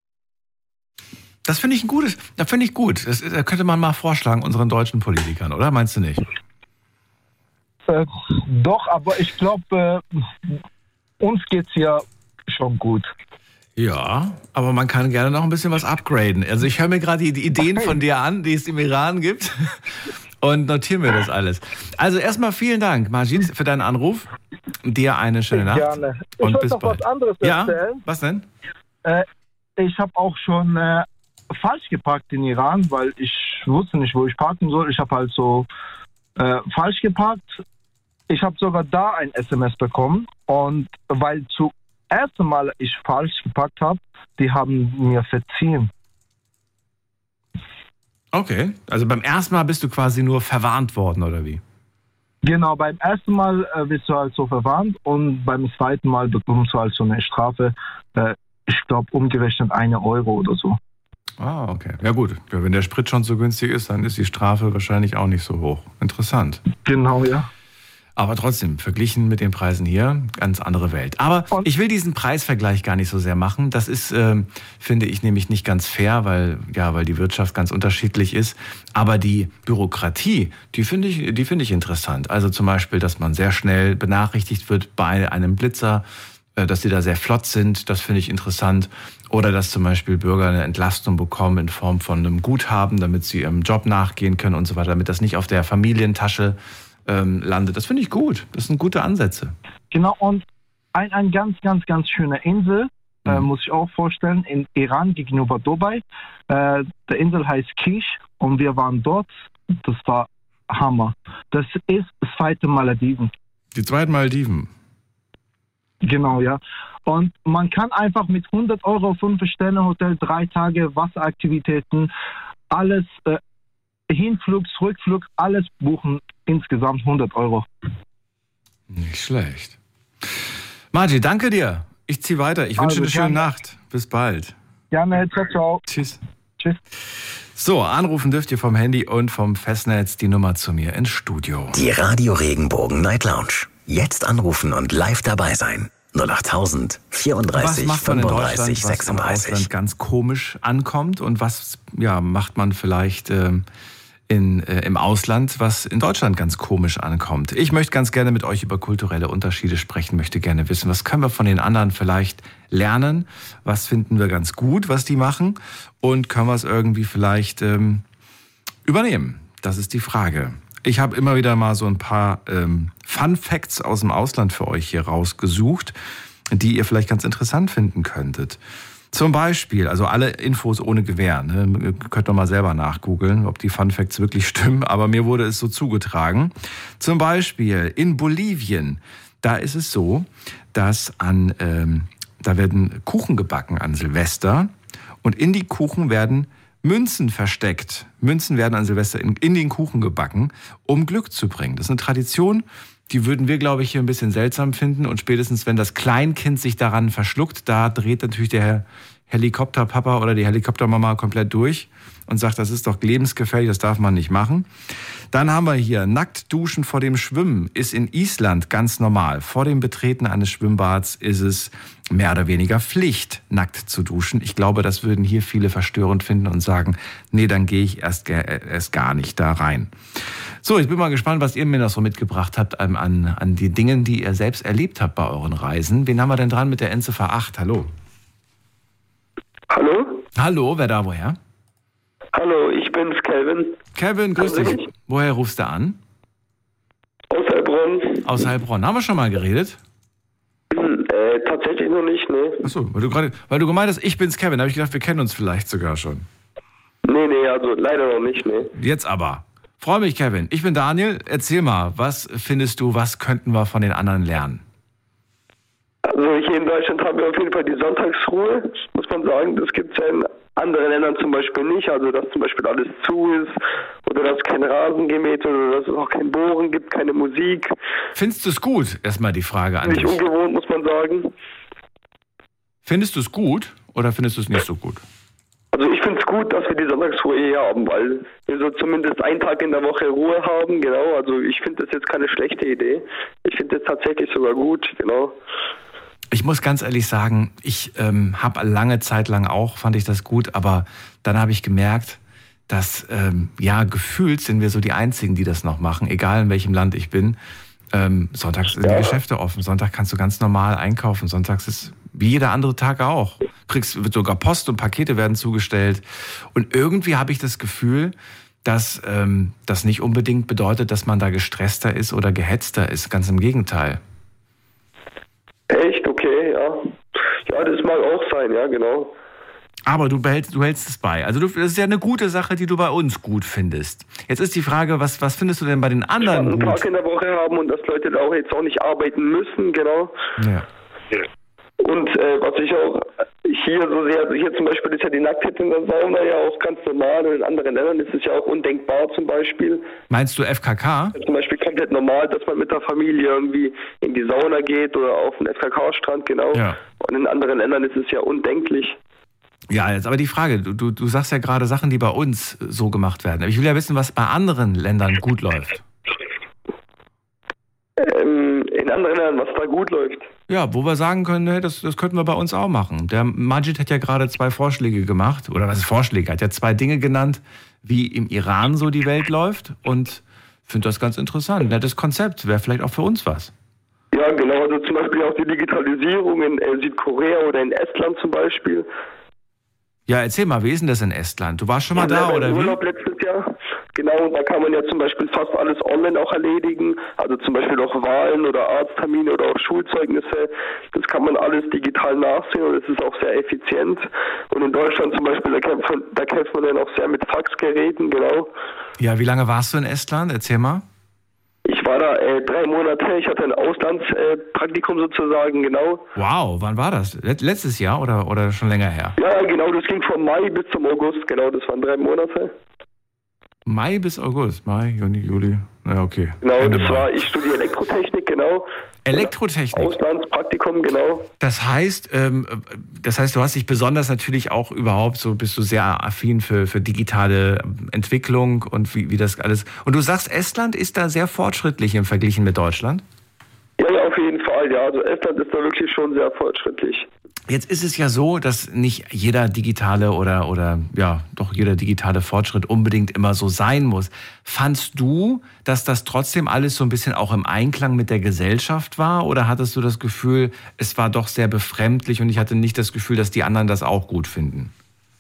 Das finde ich ein gutes, das finde ich gut. Das, das könnte man mal vorschlagen unseren deutschen Politikern, oder? Meinst du nicht? Äh, doch, aber ich glaube, äh, uns geht's ja schon gut. Ja, aber man kann gerne noch ein bisschen was upgraden. Also ich höre mir gerade die, die Ideen von dir an, die es im Iran gibt und notiere mir das alles. Also erstmal vielen Dank, Majid, für deinen Anruf. Dir eine schöne Nacht. Gerne. Ich Und wollte bis noch bald. was anderes Ja, erzählen. was denn? Äh, ich habe auch schon äh, falsch geparkt in Iran, weil ich wusste nicht, wo ich parken soll. Ich habe halt so äh, falsch geparkt. Ich habe sogar da ein S M S bekommen und weil zu erste Mal ich falsch gepackt habe, die haben mir verziehen. Okay, also beim ersten Mal bist du quasi nur verwarnt worden, oder wie? Genau, beim ersten Mal äh, bist du halt so verwarnt und beim zweiten Mal bekommst du halt so eine Strafe, äh, ich glaube umgerechnet eine Euro oder so. Ah, okay. Ja gut, ja, wenn der Sprit schon so günstig ist, dann ist die Strafe wahrscheinlich auch nicht so hoch. Interessant. Genau, ja. Aber trotzdem, verglichen mit den Preisen hier, ganz andere Welt. Aber ich will diesen Preisvergleich gar nicht so sehr machen. Das ist, ähm, finde ich, nämlich nicht ganz fair, weil, ja, weil die Wirtschaft ganz unterschiedlich ist. Aber die Bürokratie, die finde ich, die finde ich interessant. Also zum Beispiel, dass man sehr schnell benachrichtigt wird bei einem Blitzer, äh, dass sie da sehr flott sind, das finde ich interessant. Oder dass zum Beispiel Bürger eine Entlastung bekommen in Form von einem Guthaben, damit sie ihrem Job nachgehen können und so weiter, damit das nicht auf der Familientasche ähm, landet. Das finde ich gut. Das sind gute Ansätze. Genau, und ein, ein ganz, ganz, ganz schöne Insel, mhm. äh, muss ich auch vorstellen, in Iran gegenüber Dubai. Äh, der Insel heißt Kish und wir waren dort. Das war Hammer. Das ist das zweite Malediven. Die zweiten Malediven? Genau, ja. Und man kann einfach mit hundert Euro Fünf-Sterne-Hotel, drei Tage Wasseraktivitäten, alles, äh, Hinflug, Rückflug, alles buchen, insgesamt hundert Euro. Nicht schlecht. Margie, danke dir. Ich ziehe weiter. Ich wünsche Also, eine schöne gerne. Nacht. Bis bald. Gerne, ciao, ciao. Tschüss. Tschüss. So, anrufen dürft ihr vom Handy und vom Festnetz die Nummer zu mir ins Studio. Die Radio Regenbogen Night Lounge. Jetzt anrufen und live dabei sein. null acht vierunddreißig, Was macht man in Deutschland, fünfunddreißig, was im sechsunddreißig. Ausland ganz komisch ankommt und was ja, macht man vielleicht ähm, in, äh, im Ausland, was in Deutschland ganz komisch ankommt? Ich möchte ganz gerne mit euch über kulturelle Unterschiede sprechen, möchte gerne wissen, was können wir von den anderen vielleicht lernen, was finden wir ganz gut, was die machen und können wir es irgendwie vielleicht ähm, übernehmen? Das ist die Frage. Ich habe immer wieder mal so ein paar ähm, Fun Facts aus dem Ausland für euch hier rausgesucht, die ihr vielleicht ganz interessant finden könntet. Zum Beispiel, also alle Infos ohne Gewähr, ne? Ihr könnt doch mal selber nachgoogeln, ob die Fun Facts wirklich stimmen, aber mir wurde es so zugetragen. Zum Beispiel in Bolivien, da ist es so, dass an, ähm, da werden Kuchen gebacken an Silvester und in die Kuchen werden Münzen versteckt. Münzen werden an Silvester in, in den Kuchen gebacken, um Glück zu bringen. Das ist eine Tradition, die würden wir, glaube ich, hier ein bisschen seltsam finden. Und spätestens, wenn das Kleinkind sich daran verschluckt, da dreht natürlich der Helikopterpapa oder die Helikoptermama komplett durch und sagt, das ist doch lebensgefährlich, das darf man nicht machen. Dann haben wir hier, nackt duschen vor dem Schwimmen ist in Island ganz normal. Vor dem Betreten eines Schwimmbads ist es mehr oder weniger Pflicht, nackt zu duschen. Ich glaube, das würden hier viele verstörend finden und sagen, nee, dann gehe ich erst, erst gar nicht da rein. So, ich bin mal gespannt, was ihr mir noch so mitgebracht habt an, an die Dingen, die ihr selbst erlebt habt bei euren Reisen. Wen haben wir denn dran mit der Endziffer acht? Hallo. Hallo? Hallo, wer da, woher? Hallo, ich bin's, Kelvin. Kelvin, grüß dich. Woher rufst du an? Aus Heilbronn. Aus Heilbronn. Haben wir schon mal geredet? Hm, äh, tatsächlich noch nicht, ne. Achso, weil du gerade, weil du gemeint hast, ich bin's, Kevin, habe ich gedacht, wir kennen uns vielleicht sogar schon. Nee, nee, also leider noch nicht, ne. Jetzt aber. Freue mich, Kevin. Ich bin Daniel. Erzähl mal, was findest du, was könnten wir von den anderen lernen? Also hier in Deutschland haben wir auf jeden Fall die Sonntagsruhe, muss man sagen. Das gibt es ja in anderen Ländern zum Beispiel nicht. Also dass zum Beispiel alles zu ist oder dass kein Rasen gemäht wird oder dass es auch kein Bohren gibt, keine Musik. Findest du es gut? Erstmal die Frage an dich. Nicht ungewohnt, muss man sagen. Findest du es gut oder findest du es nicht so gut? Also ich finde es gut, dass wir die Sonntagsruhe hier haben, weil wir so zumindest einen Tag in der Woche Ruhe haben, genau. Also ich finde das jetzt keine schlechte Idee. Ich finde das tatsächlich sogar gut, genau. Ich muss ganz ehrlich sagen, ich ähm, habe lange Zeit lang auch, fand ich das gut, aber dann habe ich gemerkt, dass, ähm, ja, gefühlt sind wir so die Einzigen, die das noch machen, egal in welchem Land ich bin. Ähm, sonntags sind ja die Geschäfte offen, Sonntag kannst du ganz normal einkaufen, sonntags ist wie jeder andere Tag auch. Du kriegst, wird sogar Post und Pakete werden zugestellt und irgendwie habe ich das Gefühl, dass ähm, das nicht unbedingt bedeutet, dass man da gestresster ist oder gehetzter ist, ganz im Gegenteil. Echt? Okay, ja. Ja, das mag auch sein, ja, genau. Aber du behältst, du hältst es bei. Also du, das ist ja eine gute Sache, die du bei uns gut findest. Jetzt ist die Frage, was, was findest du denn bei den anderen einen gut? Tag in der Woche haben und dass Leute da auch jetzt auch nicht arbeiten müssen, genau. Ja. Und äh, was ich auch hier so sehe, also hier zum Beispiel ist ja die Nacktheit in der Sauna ja auch ganz normal und in anderen Ländern ist es ja auch undenkbar zum Beispiel. Meinst du F K K? Zum Beispiel komplett normal, dass man mit der Familie irgendwie in die Sauna geht oder auf den F K K-Strand, genau. Ja. Und in anderen Ländern ist es ja undenklich. Ja, jetzt aber die Frage, du, du, du sagst ja gerade Sachen, die bei uns so gemacht werden. Aber ich will ja wissen, was bei anderen Ländern gut läuft. Ähm, in anderen Ländern, was da gut läuft. Ja, wo wir sagen können, hey, das, das könnten wir bei uns auch machen. Der Majid hat ja gerade zwei Vorschläge gemacht, oder was ist Vorschläge? Er hat ja zwei Dinge genannt, wie im Iran so die Welt läuft und finde das ganz interessant. Nettes Konzept, wäre vielleicht auch für uns was. Ja, genau, also zum Beispiel auch die Digitalisierung in äh, Südkorea oder in Estland zum Beispiel. Ja, erzähl mal, wie ist denn das in Estland? Du warst schon mal da, oder wie? Urlaub letztes Jahr. Genau, und da kann man ja zum Beispiel fast alles online auch erledigen. Also zum Beispiel auch Wahlen oder Arzttermine oder auch Schulzeugnisse. Das kann man alles digital nachsehen und es ist auch sehr effizient. Und in Deutschland zum Beispiel, da kämpft man, da kämpft man dann auch sehr mit Faxgeräten, genau. Ja, wie lange warst du in Estland? Erzähl mal. Ich war da äh, drei Monate, ich hatte ein Auslandspraktikum äh, sozusagen, genau. Wow, wann war das? Let- letztes Jahr oder, oder schon länger her? Ja, genau, das ging von Mai bis zum August, genau, das waren drei Monate. Mai bis August, Mai, Juni, Juli, ja okay. Genau, Ende das Mai. war, ich studiere Elektrotechnik, genau. Elektrotechnik? Auslandspraktikum, genau. Das heißt, ähm, das heißt, du hast dich besonders natürlich auch überhaupt so, bist du sehr affin für, für digitale Entwicklung und wie, wie das alles. Und du sagst, Estland ist da sehr fortschrittlich im Vergleich mit Deutschland? Ja, ja, auf jeden Fall, ja. Also Estland ist da wirklich schon sehr fortschrittlich. Jetzt ist es ja so, dass nicht jeder digitale oder, oder ja, doch jeder digitale Fortschritt unbedingt immer so sein muss. Fandst du, dass das trotzdem alles so ein bisschen auch im Einklang mit der Gesellschaft war? Oder hattest du das Gefühl, es war doch sehr befremdlich und ich hatte nicht das Gefühl, dass die anderen das auch gut finden?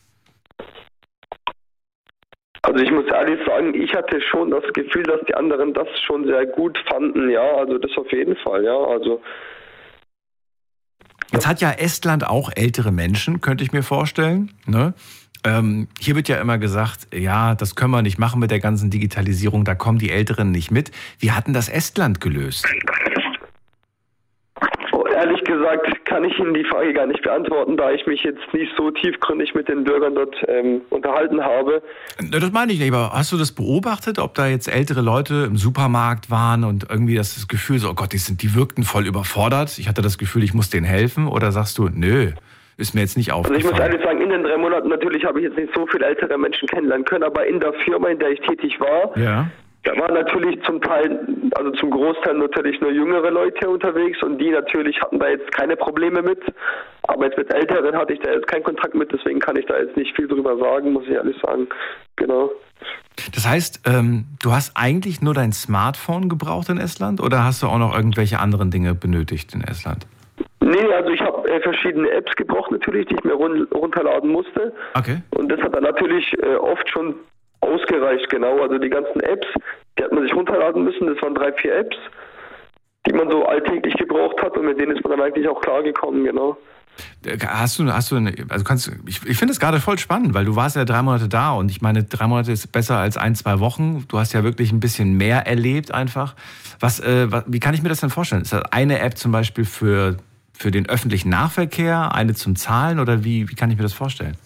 Also ich muss ehrlich sagen, ich hatte schon das Gefühl, dass die anderen das schon sehr gut fanden, ja. Also das auf jeden Fall, ja. Also Jetzt hat ja Estland auch ältere Menschen, könnte ich mir vorstellen. Ne? Ähm, hier wird ja immer gesagt, ja, das können wir nicht machen mit der ganzen Digitalisierung, da kommen die Älteren nicht mit. Wie hat denn das Estland gelöst? Oh, ehrlich gesagt kann ich Ihnen die Frage gar nicht beantworten, da ich mich jetzt nicht so tiefgründig mit den Bürgern dort ähm, unterhalten habe. Das meine ich nicht, aber hast du das beobachtet, ob da jetzt ältere Leute im Supermarkt waren und irgendwie das Gefühl so, oh Gott, die, sind, die wirkten voll überfordert, ich hatte das Gefühl, ich muss denen helfen, oder sagst du, nö, ist mir jetzt nicht aufgefallen? Also ich muss ehrlich sagen, in den drei Monaten natürlich habe ich jetzt nicht so viele ältere Menschen kennenlernen können, aber in der Firma, in der ich tätig war, ja. Da waren natürlich zum Teil, also zum Großteil natürlich nur jüngere Leute unterwegs und die natürlich hatten da jetzt keine Probleme mit. Aber jetzt mit Älteren hatte ich da jetzt keinen Kontakt mit, deswegen kann ich da jetzt nicht viel drüber sagen, muss ich ehrlich sagen. Genau. Das heißt, ähm, du hast eigentlich nur dein Smartphone gebraucht in Estland oder hast du auch noch irgendwelche anderen Dinge benötigt in Estland? Nee, also ich habe äh, verschiedene Apps gebraucht natürlich, die ich mir run- runterladen musste. Okay. Und das hat dann natürlich äh, oft schon ausgereicht, genau. Also die ganzen Apps, die hat man sich runterladen müssen. Das waren drei, vier Apps, die man so alltäglich gebraucht hat und mit denen ist man dann eigentlich auch klargekommen, genau. Hast du, hast du eine, also kannst, ich, ich finde es gerade voll spannend, weil du warst ja drei Monate da und ich meine, drei Monate ist besser als ein, zwei Wochen. Du hast ja wirklich ein bisschen mehr erlebt einfach. Was, äh, was, wie kann ich mir das denn vorstellen? Ist das eine App zum Beispiel für, für den öffentlichen Nahverkehr, eine zum Zahlen oder wie, wie kann ich mir das vorstellen?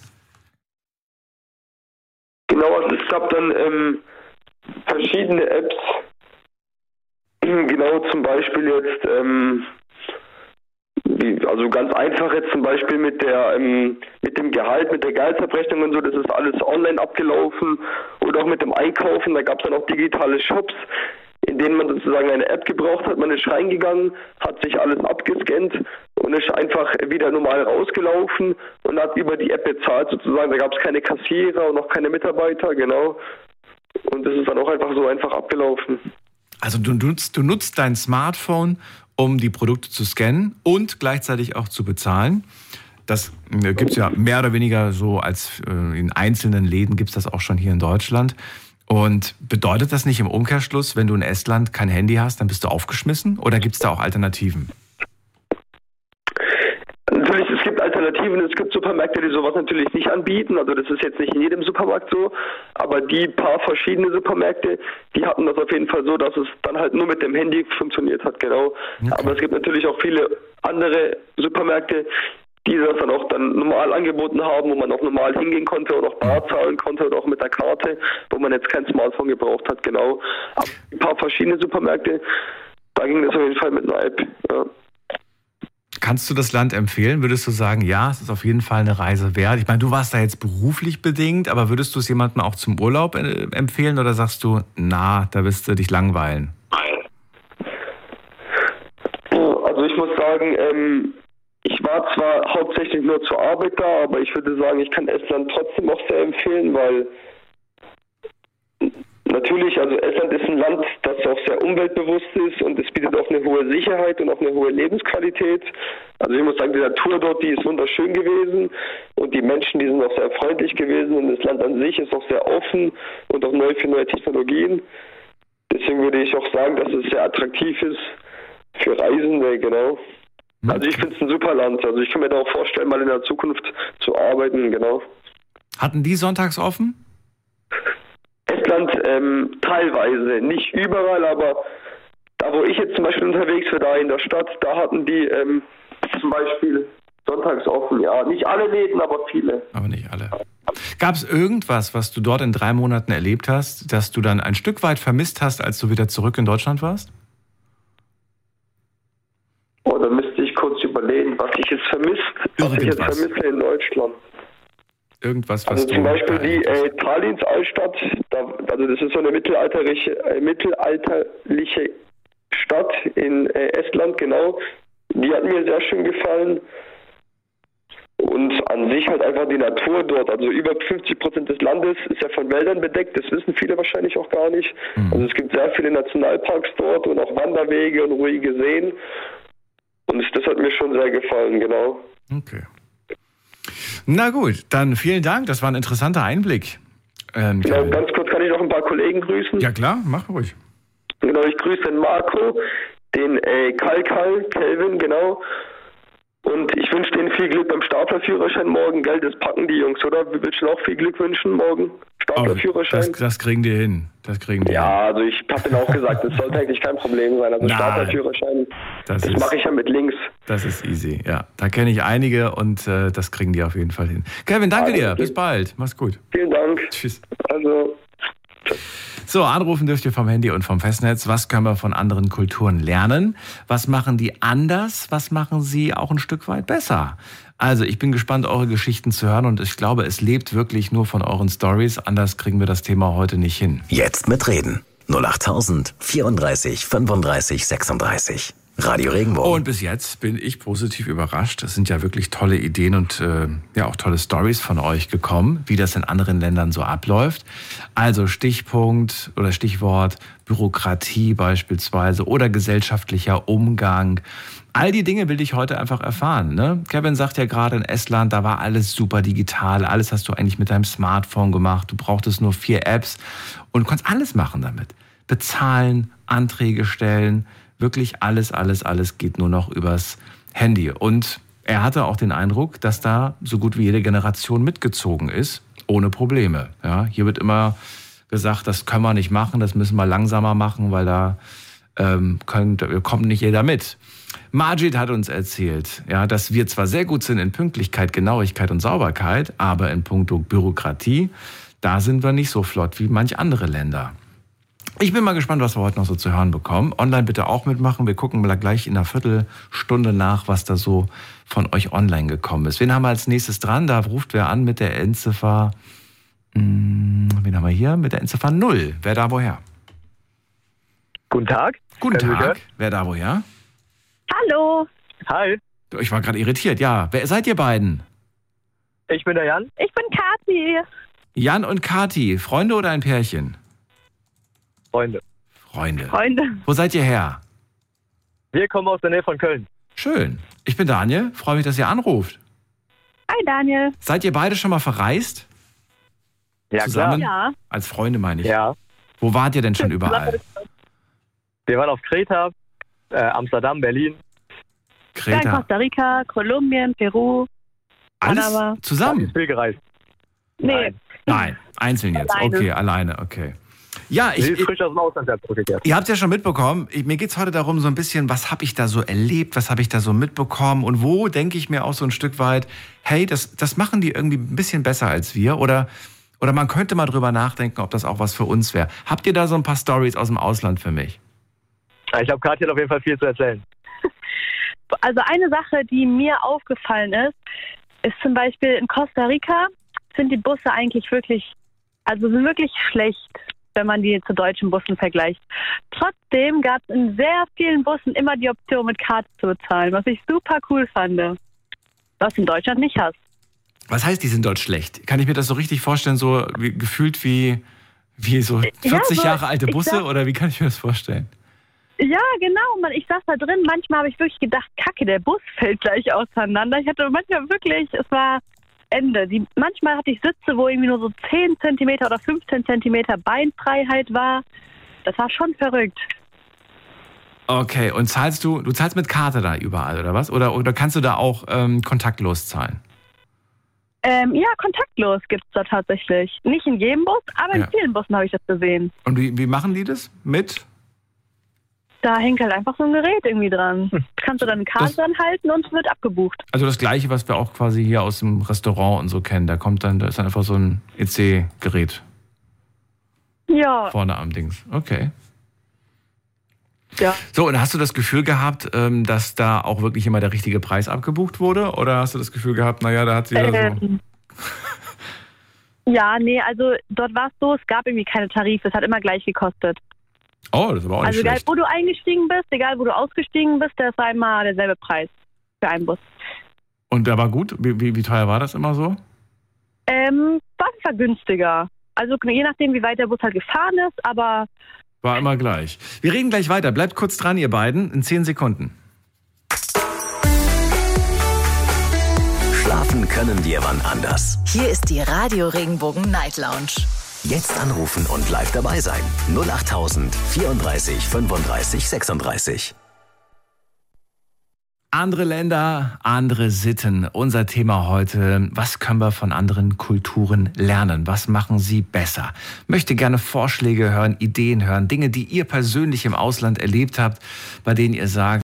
Genau, also es gab dann ähm, verschiedene Apps, genau zum Beispiel jetzt, ähm, wie, also ganz einfach jetzt zum Beispiel mit der ähm, mit dem Gehalt, mit der Gehaltsabrechnung und so, das ist alles online abgelaufen oder auch mit dem Einkaufen, da gab es dann auch digitale Shops, in denen man sozusagen eine App gebraucht hat, man ist reingegangen, hat sich alles abgescannt und ist einfach wieder normal rausgelaufen und hat über die App bezahlt sozusagen. Da gab es keine Kassierer und auch keine Mitarbeiter, genau. Und das ist dann auch einfach so einfach abgelaufen. Also du nutzt, du nutzt dein Smartphone, um die Produkte zu scannen und gleichzeitig auch zu bezahlen. Das gibt es ja mehr oder weniger so als äh, in einzelnen Läden gibt es das auch schon hier in Deutschland. Und bedeutet das nicht im Umkehrschluss, wenn du in Estland kein Handy hast, dann bist du aufgeschmissen? Oder gibt es da auch Alternativen? Natürlich, es gibt gibt Alternativen, es gibt Supermärkte, die sowas natürlich nicht anbieten, also das ist jetzt nicht in jedem Supermarkt so, aber die paar verschiedene Supermärkte, die hatten das auf jeden Fall so, dass es dann halt nur mit dem Handy funktioniert hat, genau. Okay. Aber es gibt natürlich auch viele andere Supermärkte, die das dann auch dann normal angeboten haben, wo man auch normal hingehen konnte oder auch bar zahlen konnte oder auch mit der Karte, wo man jetzt kein Smartphone gebraucht hat, genau. Aber ein paar verschiedene Supermärkte, da ging das auf jeden Fall mit einer App, ja. Kannst du das Land empfehlen? Würdest du sagen, ja, es ist auf jeden Fall eine Reise wert? Ich meine, du warst da jetzt beruflich bedingt, aber würdest du es jemandem auch zum Urlaub äh, empfehlen oder sagst du, na, da wirst du dich langweilen? Also ich muss sagen, ähm, ich war zwar hauptsächlich nur zur Arbeit da, aber ich würde sagen, ich kann Estland trotzdem auch sehr empfehlen, weil natürlich, also Estland ist ein Land, das auch sehr umweltbewusst ist und es bietet auch eine hohe Sicherheit und auch eine hohe Lebensqualität. Also ich muss sagen, die Natur dort, die ist wunderschön gewesen und die Menschen, die sind auch sehr freundlich gewesen und das Land an sich ist auch sehr offen und auch neu für neue Technologien. Deswegen würde ich auch sagen, dass es sehr attraktiv ist für Reisende, genau. Also ich finde es ein super Land. Also ich kann mir da auch vorstellen, mal in der Zukunft zu arbeiten, genau. Hatten die sonntags offen? Estland ähm, teilweise, nicht überall, aber da wo ich jetzt zum Beispiel unterwegs war, da in der Stadt, da hatten die ähm, zum Beispiel sonntags offen, ja. Nicht alle Läden, aber viele. Aber nicht alle. Gab es irgendwas, was du dort in drei Monaten erlebt hast, das du dann ein Stück weit vermisst hast, als du wieder zurück in Deutschland warst? Oh, da müsste ich kurz überlegen, was ich jetzt vermisst, was ich jetzt vermisse in Deutschland. Irgendwas, was also du zum Beispiel die äh, Tallinns Altstadt, da, also das ist so eine mittelalterliche, äh, mittelalterliche Stadt in äh, Estland, genau. Die hat mir sehr schön gefallen. Und an sich halt einfach die Natur dort. Also über fünfzig Prozent des Landes ist ja von Wäldern bedeckt. Das wissen viele wahrscheinlich auch gar nicht. Mhm. Also es gibt sehr viele Nationalparks dort und auch Wanderwege und ruhige Seen. Und das hat mir schon sehr gefallen, genau. Okay. Na gut, dann vielen Dank. Das war ein interessanter Einblick. Ähm, genau, ganz kurz kann ich noch ein paar Kollegen grüßen. Ja klar, mach ruhig. Genau, ich grüße den Marco, den äh, Kalkal, Kelvin, genau. Und ich wünsche denen viel Glück beim Staplerführerschein morgen, gell? Das packen die Jungs, oder? Willst du auch viel Glück wünschen morgen? Staplerführerschein? Oh, das, das kriegen die hin. Das kriegen die ja, hin. also ich habe denen auch gesagt, das sollte eigentlich kein Problem sein. Also Staplerführerschein, das, das mache ich ja mit links. Das ist easy, ja. Da kenne ich einige und äh, das kriegen die auf jeden Fall hin. Kevin, danke also, dir. Bis bald. Mach's gut. Vielen Dank. Tschüss. Also, so, anrufen dürft ihr vom Handy und vom Festnetz. Was können wir von anderen Kulturen lernen? Was machen die anders? Was machen sie auch ein Stück weit besser? Also, ich bin gespannt, eure Geschichten zu hören und ich glaube, es lebt wirklich nur von euren Stories. Anders kriegen wir das Thema heute nicht hin. Jetzt mitreden. null acht tausend vierunddreißig fünfunddreißig sechsunddreißig. Radio Regenbogen. Und bis jetzt bin ich positiv überrascht. Es sind ja wirklich tolle Ideen und äh, ja auch tolle Stories von euch gekommen, wie das in anderen Ländern so abläuft. Also Stichpunkt oder Stichwort Bürokratie beispielsweise oder gesellschaftlicher Umgang. All die Dinge will ich heute einfach erfahren. Ne? Kevin sagt ja gerade, in Estland, da war alles super digital. Alles hast du eigentlich mit deinem Smartphone gemacht. Du brauchtest nur vier Apps und konntest alles machen damit. Bezahlen, Anträge stellen. Wirklich alles, alles, alles geht nur noch übers Handy. Und er hatte auch den Eindruck, dass da so gut wie jede Generation mitgezogen ist, ohne Probleme. Ja, hier wird immer gesagt, das können wir nicht machen, das müssen wir langsamer machen, weil da ähm, könnt, kommt nicht jeder mit. Majid hat uns erzählt, ja, dass wir zwar sehr gut sind in Pünktlichkeit, Genauigkeit und Sauberkeit, aber in puncto Bürokratie, da sind wir nicht so flott wie manch andere Länder. Ich bin mal gespannt, was wir heute noch so zu hören bekommen. Online bitte auch mitmachen. Wir gucken mal gleich in einer Viertelstunde nach, was da so von euch online gekommen ist. Wen haben wir als nächstes dran? Da ruft wer an mit der Endziffer. Hm, wen haben wir hier? Mit der Endziffer null. Wer da woher? Guten Tag. Guten Tag. Wer da woher? Hallo. Hi. Ich war gerade irritiert. Ja, wer seid ihr beiden? Ich bin der Jan. Ich bin Kathi. Jan und Kathi, Freunde oder ein Pärchen? Freunde. Freunde. Freunde. Wo seid ihr her? Wir kommen aus der Nähe von Köln. Schön. Ich bin Daniel. Freue mich, dass ihr anruft. Hi Daniel. Seid ihr beide schon mal verreist? Ja, Zusammen? klar. Ja. Als Freunde meine ich. Ja. Wo wart ihr denn schon überall? Wir waren auf Kreta, äh, Amsterdam, Berlin. Ja, in Kreta. Costa Rica, Kolumbien, Peru. Alles aber zusammen? Ich bin gereist. Nee. Nein, einzeln jetzt. Alleine. Okay, alleine, okay. Ja, ich, Sie ist frisch aus dem Ausland zurückgekehrt. ihr habt es ja schon mitbekommen, ich, mir geht es heute darum, so ein bisschen, was habe ich da so erlebt, was habe ich da so mitbekommen und wo denke ich mir auch so ein Stück weit, hey, das, das machen die irgendwie ein bisschen besser als wir oder, oder man könnte mal drüber nachdenken, ob das auch was für uns wäre. Habt ihr da so ein paar Storys aus dem Ausland für mich? Ich glaube, Katja hat auf jeden Fall viel zu erzählen. Also eine Sache, die mir aufgefallen ist, ist zum Beispiel in Costa Rica sind die Busse eigentlich wirklich, also sind wirklich schlecht, wenn man die zu deutschen Bussen vergleicht. Trotzdem gab es in sehr vielen Bussen immer die Option, mit Karte zu bezahlen, was ich super cool fand, was du in Deutschland nicht hast. Was heißt, die sind dort schlecht? Kann ich mir das so richtig vorstellen, so wie, gefühlt wie, wie so vierzig so, Jahre alte ich Busse sag- oder wie kann ich mir das vorstellen? Ja, genau. Man, ich saß da drin. Manchmal habe ich wirklich gedacht, Kacke, der Bus fällt gleich auseinander. Ich hatte manchmal wirklich, es war Ende. Die, manchmal hatte ich Sitze, wo irgendwie nur so zehn Zentimeter oder fünfzehn Zentimeter Beinfreiheit war. Das war schon verrückt. Okay, und zahlst du, du zahlst mit Karte da überall, oder was? Oder, oder kannst du da auch ähm, kontaktlos zahlen? Ähm, ja, kontaktlos gibt es da tatsächlich. Nicht in jedem Bus, aber in Ja. vielen Bussen habe ich das gesehen. Und wie, wie machen die das? Mit? Da hängt halt einfach so ein Gerät irgendwie dran. Kannst du dann eine Karte Das- dran halten und es wird abgebucht. Also das Gleiche, was wir auch quasi hier aus dem Restaurant und so kennen. Da kommt dann, da ist dann einfach so ein E C-Gerät Ja. vorne am Dings. Okay. Ja. So, und hast du das Gefühl gehabt, ähm, dass da auch wirklich immer der richtige Preis abgebucht wurde? Oder hast du das Gefühl gehabt, naja, da hat sie ja so... Ähm, ja, nee, also dort war es so, es gab irgendwie keine Tarife, es hat immer gleich gekostet. Oh, das ist aber auch nicht Also egal, schlecht. wo du eingestiegen bist, egal, wo du ausgestiegen bist, das war immer derselbe Preis für einen Bus. Und der war gut? Wie, wie, wie teuer war das immer so? Ähm, war einfach günstiger. Also je nachdem, wie weit der Bus halt gefahren ist, aber War immer gleich. Wir reden gleich weiter. Bleibt kurz dran, ihr beiden, in zehn Sekunden. Schlafen können wir wann anders. Hier ist die Radio Regenbogen Night Lounge. Jetzt anrufen und live dabei sein. null achttausend vierunddreißig fünfunddreißig sechsunddreißig. Andere Länder, andere Sitten. Unser Thema heute, was können wir von anderen Kulturen lernen? Was machen sie besser? Möchte gerne Vorschläge hören, Ideen hören, Dinge, die ihr persönlich im Ausland erlebt habt, bei denen ihr sagt,